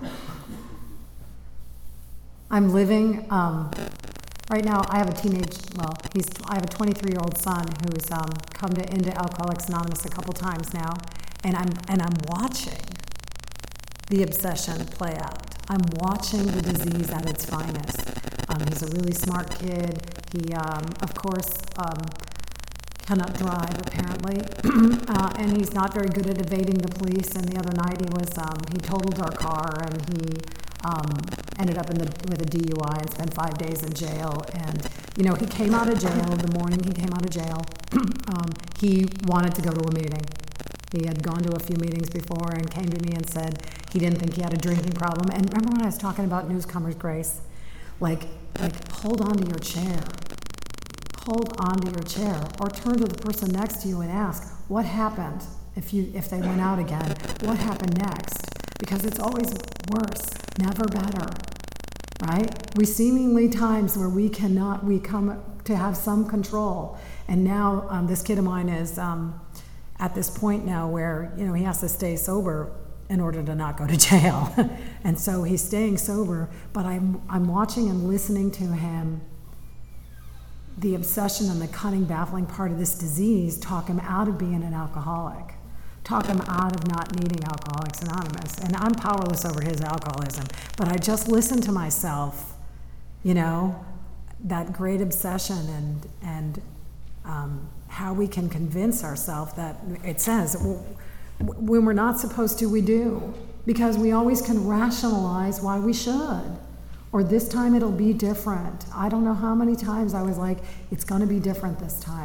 I'm living, um, right now I have a teenage, well, he's, I have a twenty-three-year-old son who's um, come to into Alcoholics Anonymous a couple times now, and I'm, and I'm watching the obsession play out. I'm watching the disease at its finest. Um, he's a really smart kid. He, um, of course, um, cannot drive apparently, uh, and he's not very good at evading the police. And the other night he was um, he totaled our car, and he um, ended up in the with a D U I and spent five days in jail. And you know, he came out of jail the morning he came out of jail. um, he wanted to go to a meeting. He had gone to a few meetings before and came to me and said he didn't think he had a drinking problem. And remember when I was talking about newcomers, Grace? Like, like hold on to your chair. Hold on to your chair, or turn to the person next to you and ask, what happened if you if they went out again? What happened next? Because it's always worse, never better, right? We seemingly times where we cannot, we come to have some control. And now um, this kid of mine is um, at this point now where, you know, he has to stay sober in order to not go to jail. And so he's staying sober, but I'm I'm watching and listening to him, the obsession and the cunning, baffling part of this disease, talk him out of being an alcoholic, talk him out of not needing Alcoholics Anonymous. And I'm powerless over his alcoholism, but I just listen to myself, you know, that great obsession and, and um, how we can convince ourselves that it says, well, when we're not supposed to, we do, because we always can rationalize why we should. Or this time it'll be different. I don't know how many times I was like, it's going to be different this time.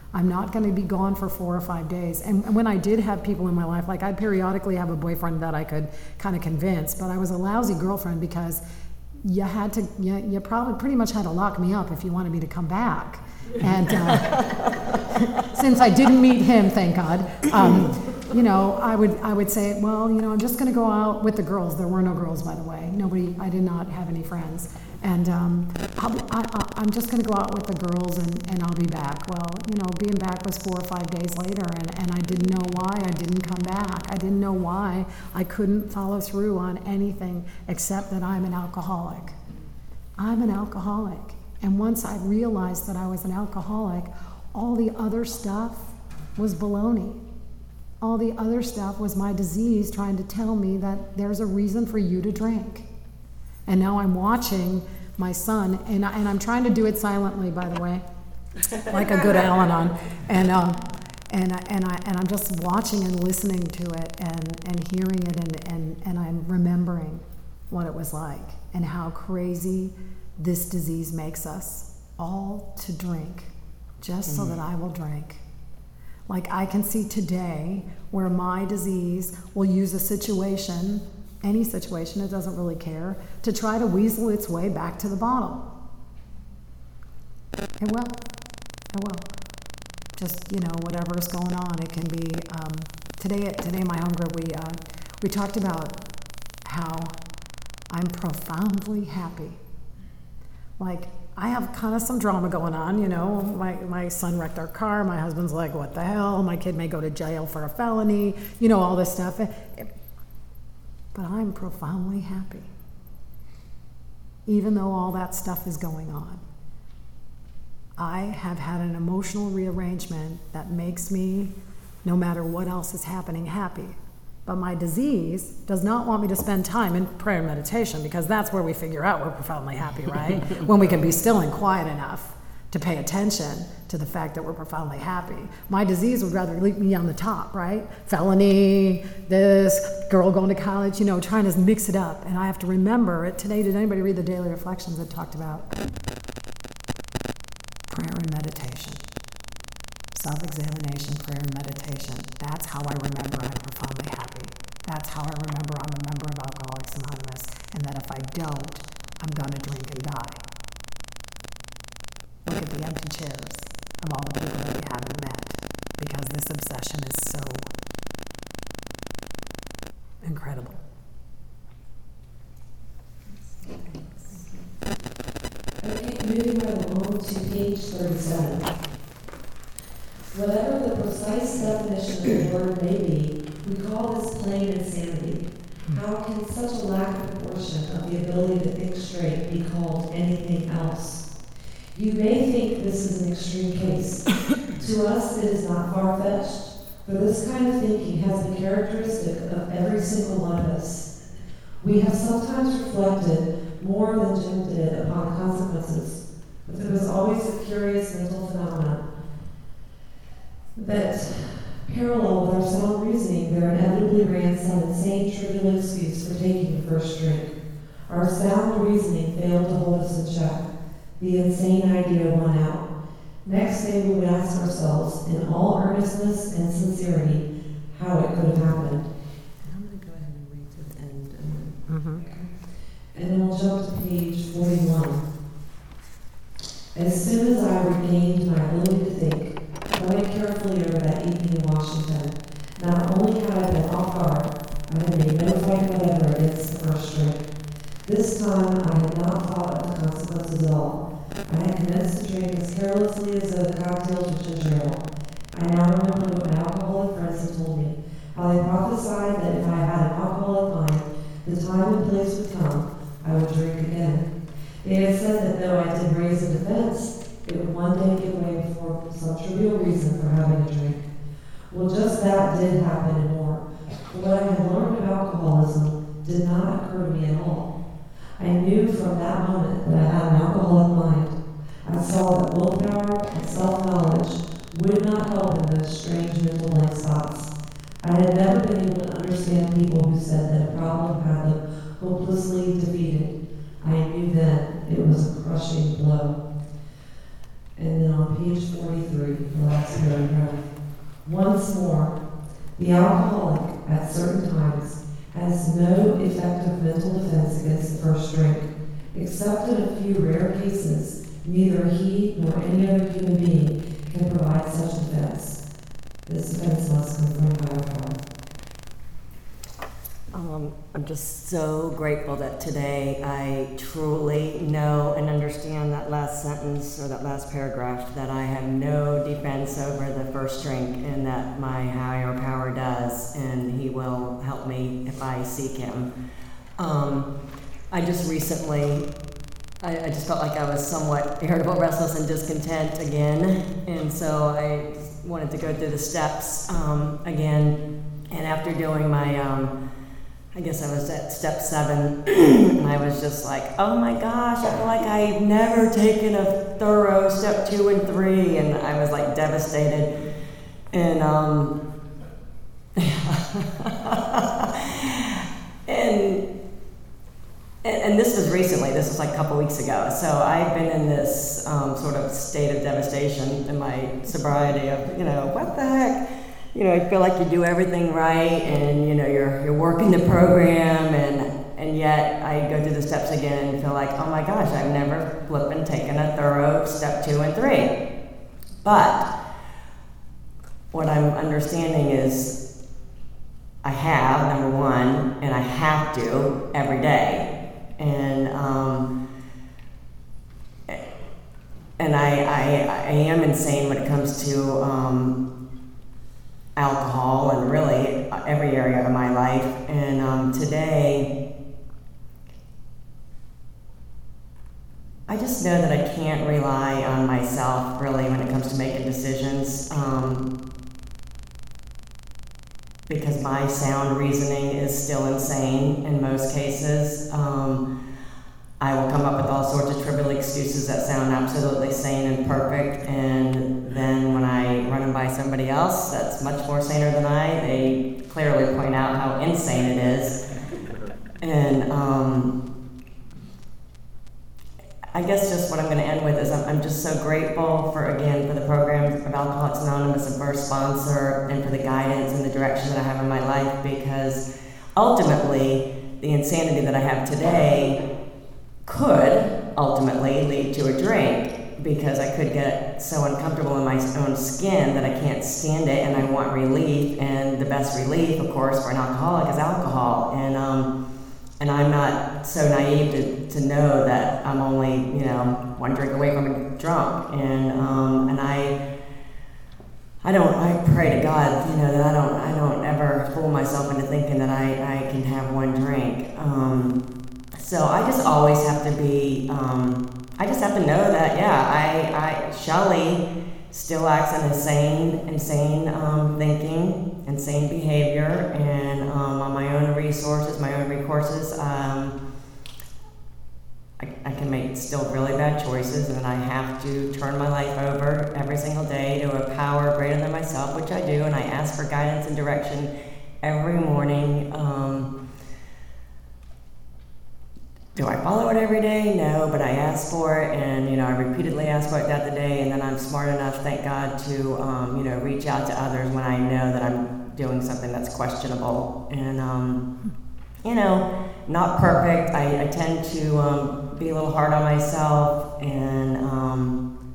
I'm not going to be gone for four or five days. And, and when I did have people in my life, like I'd periodically have a boyfriend that I could kind of convince, but I was a lousy girlfriend because you had to, you, you probably pretty much had to lock me up if you wanted me to come back. And uh, since I didn't meet him, thank God, um, you know, I would I would say, well, you know, I'm just going to go out with the girls. There were no girls, by the way. Nobody, I did not have any friends. And um, I'll be, I, I, I'm just going to go out with the girls and, and I'll be back. Well, you know, being back was four or five days later, and, and I didn't know why I didn't come back. I didn't know why I couldn't follow through on anything except that I'm an alcoholic. I'm an alcoholic. And once I realized that I was an alcoholic, all the other stuff was baloney. All the other stuff was my disease trying to tell me that there's a reason for you to drink. And now I'm watching my son, and, I, and I'm trying to do it silently, by the way, like a good Al-Anon. And, uh, and, I, and, I, and I'm just watching and listening to it and, and hearing it, and, and, and I'm remembering what it was like and how crazy this disease makes us all to drink, just so that I will drink. Like I can see today where my disease will use a situation, any situation, it doesn't really care, to try to weasel its way back to the bottle. It will. It will. Just, you know, whatever's going on. It can be, um, today Today in my home group, we, uh, we talked about how I'm profoundly happy. Like, I have kind of some drama going on, you know. My, my son wrecked our car. My husband's like, what the hell? My kid may go to jail for a felony, you know, all this stuff. But I'm profoundly happy, even though all that stuff is going on. I have had an emotional rearrangement that makes me, no matter what else is happening, happy. But my disease does not want me to spend time in prayer and meditation, because that's where we figure out we're profoundly happy, right? When we can be still and quiet enough to pay attention to the fact that we're profoundly happy. My disease would rather leave me on the top, right? Felony, this, girl going to college, you know, trying to mix it up. And I have to remember it. Today, did anybody read the daily reflections that talked about prayer and meditation? Self-examination, prayer, and meditation. That's how I remember I'm profoundly happy. That's how I remember I'm a member of Alcoholics Anonymous, and that if I don't, I'm going to drink and die. Look at the empty chairs of all the people that we haven't met, because this obsession is so incredible. Okay, moving right along to page thirty-seven. Whatever the precise definition of the word may be, we call this plain insanity. How can such a lack of proportion of the ability to think straight be called anything else? You may think this is an extreme case. To us, it is not far-fetched, for this kind of thinking has been characteristic of every single one of us. We have sometimes reflected more than Jim did upon the consequences, but there was always a curious mental phenomenon that, parallel with our sound reasoning, there inevitably ran some insane, trivial excuse for taking the first drink. Our sound reasoning failed to hold us in check. The insane idea won out. Next day we would ask ourselves, in all earnestness and sincerity, how it could have happened. I'm going to go ahead and read to the end. And then, mm-hmm. and then we'll jump to page forty-one. As soon as I regained my ability to think, going carefully over that evening in Washington, not only had I been off guard, I had made no fight whatever against the first drink. This time I had not thought of the consequences at all. I had commenced to drink as carelessly as though the cocktails were ginger ale. I now remember what my alcoholic friends had told me, how they prophesied that if I had an alcoholic mind, the time and place would come, I would drink again. They had said that though I did raise a defense, it would one day give way for some trivial reason for having a drink. Well, just that did happen and more. But what I had learned of alcoholism did not occur to me at all. I knew from that moment that I had an alcoholic mind. I saw that willpower and self-knowledge would not help in those strange mental blank spots. I had never been able to understand people who said that a problem had them hopelessly defeated. I knew then it was a crushing blow. And then on page page forty-three, the last paragraph. Once more, the alcoholic at certain times has no effective mental defense against the first drink. Except in a few rare cases, neither he nor any other human being can provide such defense. This defense must come from higher power. Um, I'm just so grateful that today I truly know and understand that last sentence or that last paragraph, that I have no defense over the first drink and that my higher power does, and he will help me if I seek him. Um, I just recently, I, I just felt like I was somewhat irritable, restless, and discontent again, and so I wanted to go through the steps um, again, and after doing my um, I guess I was at step seven, and I was just like, oh my gosh, I feel like I've never taken a thorough step two and three, and I was like devastated. And um, and, and this was recently, this was like a couple weeks ago, so I've been in this um, sort of state of devastation in my sobriety of, you know, what the heck? You know, I feel like you do everything right, and you know, you're you're working the program, and and yet I go through the steps again and feel like, oh my gosh, I've never flippin' taken a thorough step two and three. But what I'm understanding is I have, number one, and I have to every day, and um, and I, I I am insane when it comes to um, alcohol and really every area of my life. And um, today, I just know that I can't rely on myself really when it comes to making decisions, um, because my sound reasoning is still insane in most cases. Um, I will come up with all sorts of trivial excuses that sound absolutely sane and perfect, and then when I run them by somebody else that's much more saner than I, they clearly point out how insane it is. And um, I guess just what I'm going to end with is I'm, I'm just so grateful for, again, for the program of Alcoholics Anonymous and for a sponsor and for the guidance and the direction that I have in my life, because ultimately the insanity that I have today could ultimately lead to a drink, because I could get so uncomfortable in my own skin that I can't stand it and I want relief, and the best relief, of course, for an alcoholic is alcohol. And um, and I'm not so naive to, to know that I'm only, you know, one drink away from a drunk. And um, and I I don't I pray to God, you know, that I don't I don't ever fool myself into thinking that I, I can have one drink. Um, So I just always have to be, um, I just have to know that, yeah, I, I, Shelley still acts in insane, insane um, thinking, insane behavior, and um, on my own resources, my own recourses, um, I, I can make still really bad choices, and I have to turn my life over every single day to a power greater than myself, which I do, and I ask for guidance and direction every morning. Um, Do I follow it every day? No, but I ask for it, and you know, I repeatedly ask for it throughout the day, and then I'm smart enough, thank God, to um, you know, reach out to others when I know that I'm doing something that's questionable. And um, you know, not perfect. I, I tend to um, be a little hard on myself, and um,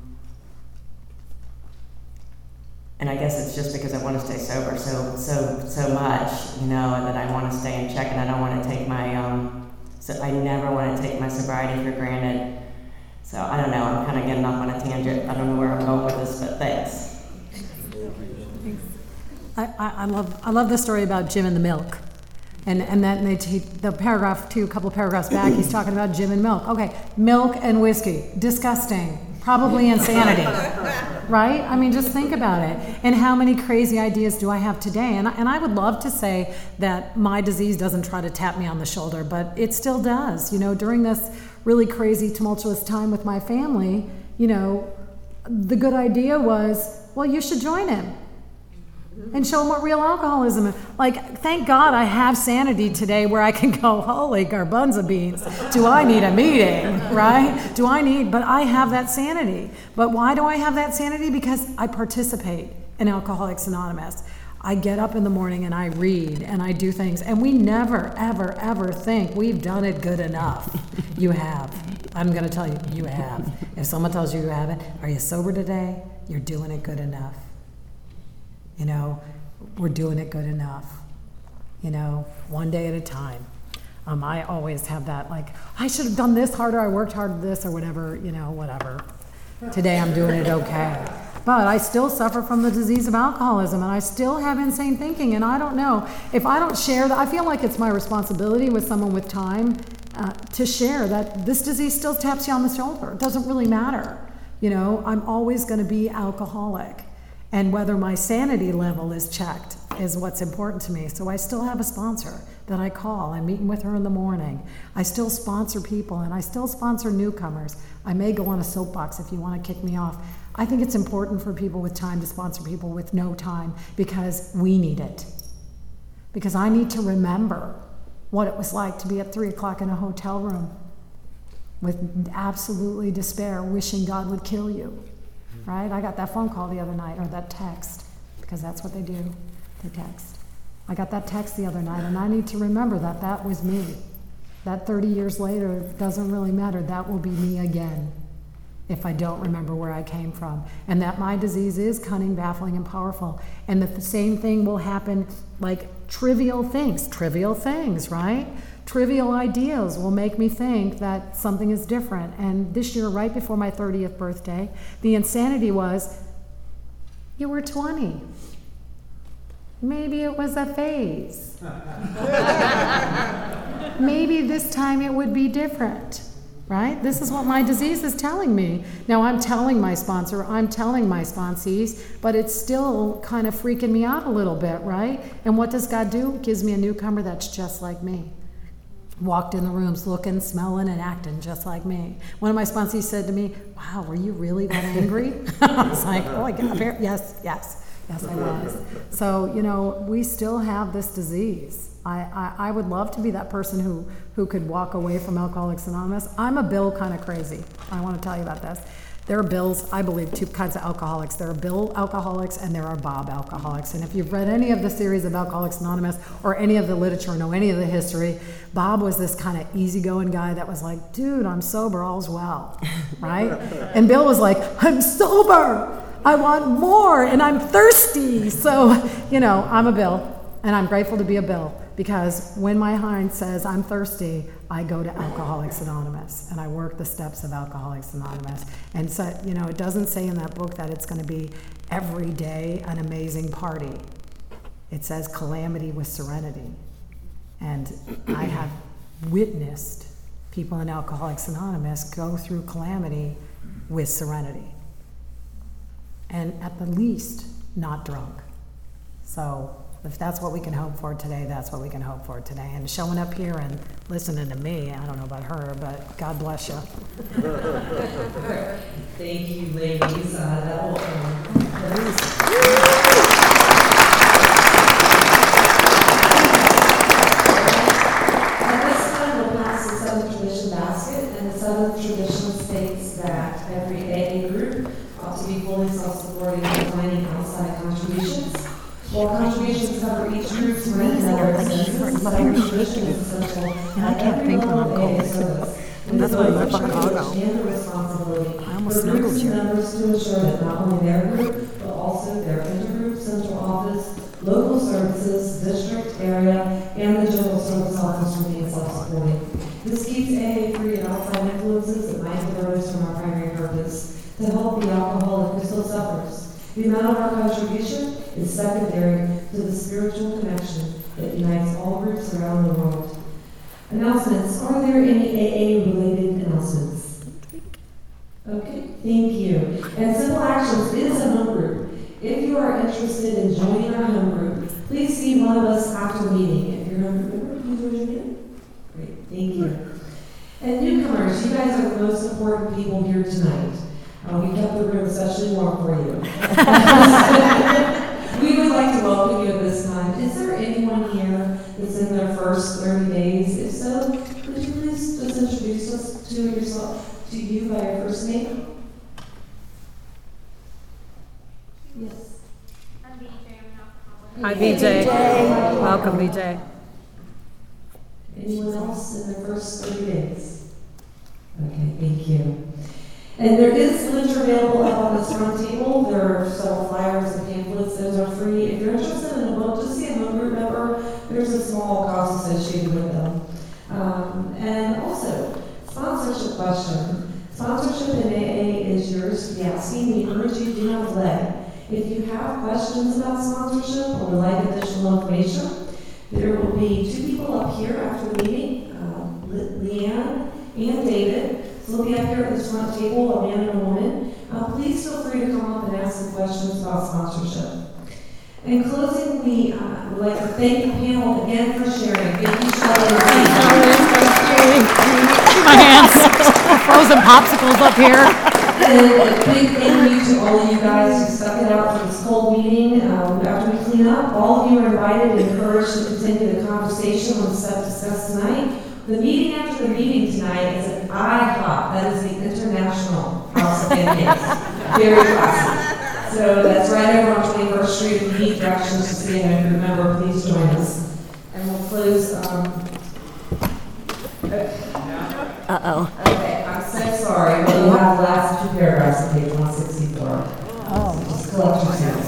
and I guess it's just because I want to stay sober so so so much, you know, and that I want to stay in check, and I don't want to take my um, So I never want to take my sobriety for granted. So I don't know, I'm kind of getting off on a tangent. I don't know where I'm going with this, but thanks. I, I, I love I love the story about Jim and the milk. And and then they t- the paragraph two, a couple paragraphs back, he's talking about Jim and milk. Okay, milk and whiskey, disgusting, probably insanity, right? I mean, just think about it. And how many crazy ideas do I have today? And I, and I would love to say that my disease doesn't try to tap me on the shoulder, but it still does. You know, during this really crazy, tumultuous time with my family, you know, the good idea was, well, you should join him. and show them what real alcoholism is. Like, thank God I have sanity today where I can go, holy garbanza beans, do I need a meeting, right? Do I need, but I have that sanity. But why do I have that sanity? Because I participate in Alcoholics Anonymous. I get up in the morning and I read and I do things, and we never, ever, ever think we've done it good enough. You have. I'm going to tell you, you have. If someone tells you you haven't, are you sober today? You're doing it good enough. You know, we're doing it good enough. You know, one day at a time. Um, I always have that, like, I should have done this harder, I worked hard at this, or whatever, you know, whatever. Today I'm doing it okay. But I still suffer from the disease of alcoholism, and I still have insane thinking, and I don't know. If I don't share that, I feel like it's my responsibility with someone with time uh, to share that this disease still taps you on the shoulder. It doesn't really matter. You know, I'm always going to be alcoholic, and whether my sanity level is checked is what's important to me. So I still have a sponsor that I call. I'm meeting with her in the morning. I still sponsor people, and I still sponsor newcomers. I may go on a soapbox if you want to kick me off. I think it's important for people with time to sponsor people with no time, because we need it. Because I need to remember what it was like to be at three o'clock in a hotel room with absolutely despair, wishing God would kill you, right? I got that phone call the other night, or that text, because that's what they do, they text. I got that text the other night, and I need to remember that that was me. That thirty years later doesn't really matter. That will be me again if I don't remember where I came from. And that my disease is cunning, baffling, and powerful. And that the same thing will happen, like trivial things, trivial things, right? Trivial ideas will make me think that something is different. And this year, right before my thirtieth birthday, the insanity was, you were twenty. Maybe it was a phase. Maybe this time it would be different. Right? This is what my disease is telling me. Now I'm telling my sponsor, I'm telling my sponsees, but it's still kind of freaking me out a little bit, right? And what does God do? Gives me a newcomer that's just like me. Walked in the rooms looking, smelling, and acting just like me. One of my sponsees said to me, wow, were you really that angry? I was like, oh, I got here. Yes, yes, yes, I was. So, you know, we still have this disease. I, I, I would love to be that person who, who could walk away from Alcoholics Anonymous. I'm a Bill kind of crazy. I want to tell you about this. There are Bills, I believe, two kinds of alcoholics. There are Bill alcoholics and there are Bob alcoholics. And if you've read any of the series of Alcoholics Anonymous or any of the literature or know any of the history, Bob was this kind of easygoing guy that was like, dude, I'm sober, all's well, right? And Bill was like, I'm sober, I want more, and I'm thirsty. So, you know, I'm a Bill, and I'm grateful to be a Bill. Because when my hind says I'm thirsty, I go to Alcoholics Anonymous and I work the steps of Alcoholics Anonymous. And so, you know, it doesn't say in that book that it's going to be every day an amazing party. It says calamity with serenity. And I have witnessed people in Alcoholics Anonymous go through calamity with serenity. And at the least, not drunk. So if that's what we can hope for today, that's what we can hope for today. And showing up here and listening to me, I don't know about her, but God bless you. Thank you, ladies. Uh, that will, um, At this time, we'll pass the seventh tradition basket, and the seventh tradition states that every A A group ought to be fully self-supporting and declining outside contributions. While contributions cover each group's rent and other expenses, the seventh tradition is essential at every level of A A service. And that's why I left Chicago. And the responsibility I almost for groups and members to ensure that not only their group, but also their intergroup, central office, local services, district, area, and the general service office remain self-supporting. This keeps A A free of outside influences that might divert us from our primary purpose, to help the alcoholic who still suffers. The amount of our contribution is secondary to the spiritual connection that unites all groups around the world. Announcements. Are there any A A-related announcements? Okay, thank you. And Simple Actions is a home group. If you are interested in joining our home group, please see one of us after the meeting. If you're a home group member, please raise your hand. Great, thank you. And newcomers, you guys are the most important people here tonight. Uh, we kept the room especially warm for you. We would like to welcome you at this time. Is there anyone here that's in their first thirty days? If so, could you please just introduce us to yourself, to you by your first name? Yes. I'm B J. I'm an alcoholic. Hi, B J. Welcome, B J. Anyone else in their first thirty days? Okay, thank you. And there is literature available up on this front table. There are several flyers and pamphlets. Those are free. If you're interested in a book, just see a home group member. There's a small cost associated with them. Um, and also, sponsorship question. Sponsorship in A A is yours to be asking. We urge you, do not delay. If you have questions about sponsorship or would like additional information, there will be two people up here after the meeting, uh, Le- Leanne and David. So they'll be up here at this front table, a man and a woman. Uh, please feel free to come up and ask some questions about sponsorship. In closing, we uh, would like to thank the panel again for sharing. Thank you, Shelley. My hands, frozen popsicles up here. And a big thank you to all of you guys who stuck it out for this cold meeting. Um, after we clean up, all of you are invited and encouraged to continue the conversation on the stuff discussed tonight. The meeting after the meeting tonight is at I HOP. That is the International House of Pancakes. Very classy. So that's right over on twenty-first Street. If you need directions to see it, and remember, please join us. And we'll close. Um, Uh-oh. okay, I'm so sorry, but we'll have the last two paragraphs on page one sixty-four. Oh, Just collect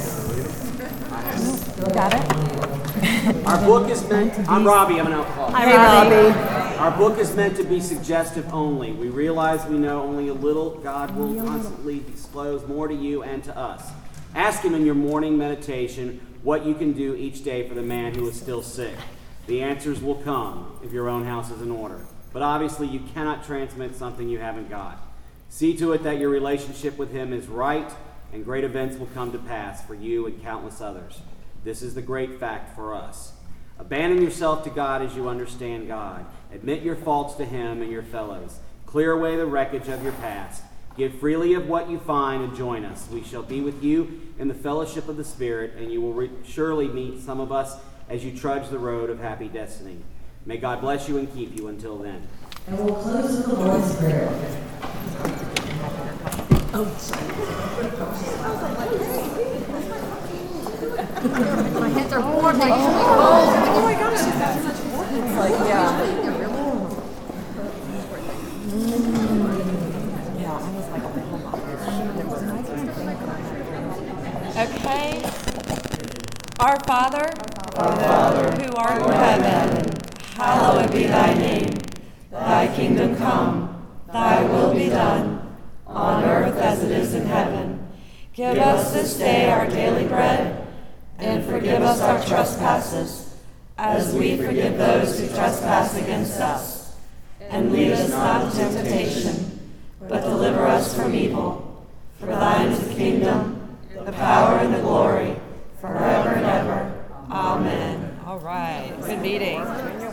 your got it? Our book is meant, I'm Robbie, I'm an alcoholic. Hi, Robbie. Our book is meant to be suggestive only. We realize we know only a little. God will constantly disclose more to you and to us. Ask Him in your morning meditation what you can do each day for the man who is still sick. The answers will come if your own house is in order. But obviously you cannot transmit something you haven't got. See to it that your relationship with Him is right, and great events will come to pass for you and countless others. This is the great fact for us. Abandon yourself to God as you understand God. Admit your faults to Him and your fellows. Clear away the wreckage of your past. Give freely of what you find and join us. We shall be with you in the fellowship of the Spirit, and you will re- surely meet some of us as you trudge the road of happy destiny. May God bless you and keep you until then. And we'll close with the Lord's Prayer. My hands are warm. Like, oh my gosh. It's like, yeah. Yeah, I was like, Okay. Our Father, Our Father, who art in heaven, hallowed be thy name. Thy kingdom come, thy will be done, on earth as it is in heaven. Give us this day our daily bread, and forgive us our trespasses, as we forgive those who trespass against us. And lead us not into temptation, but deliver us from evil. For thine is the kingdom, the power, and the glory, forever and ever. Amen. All right. Good meeting.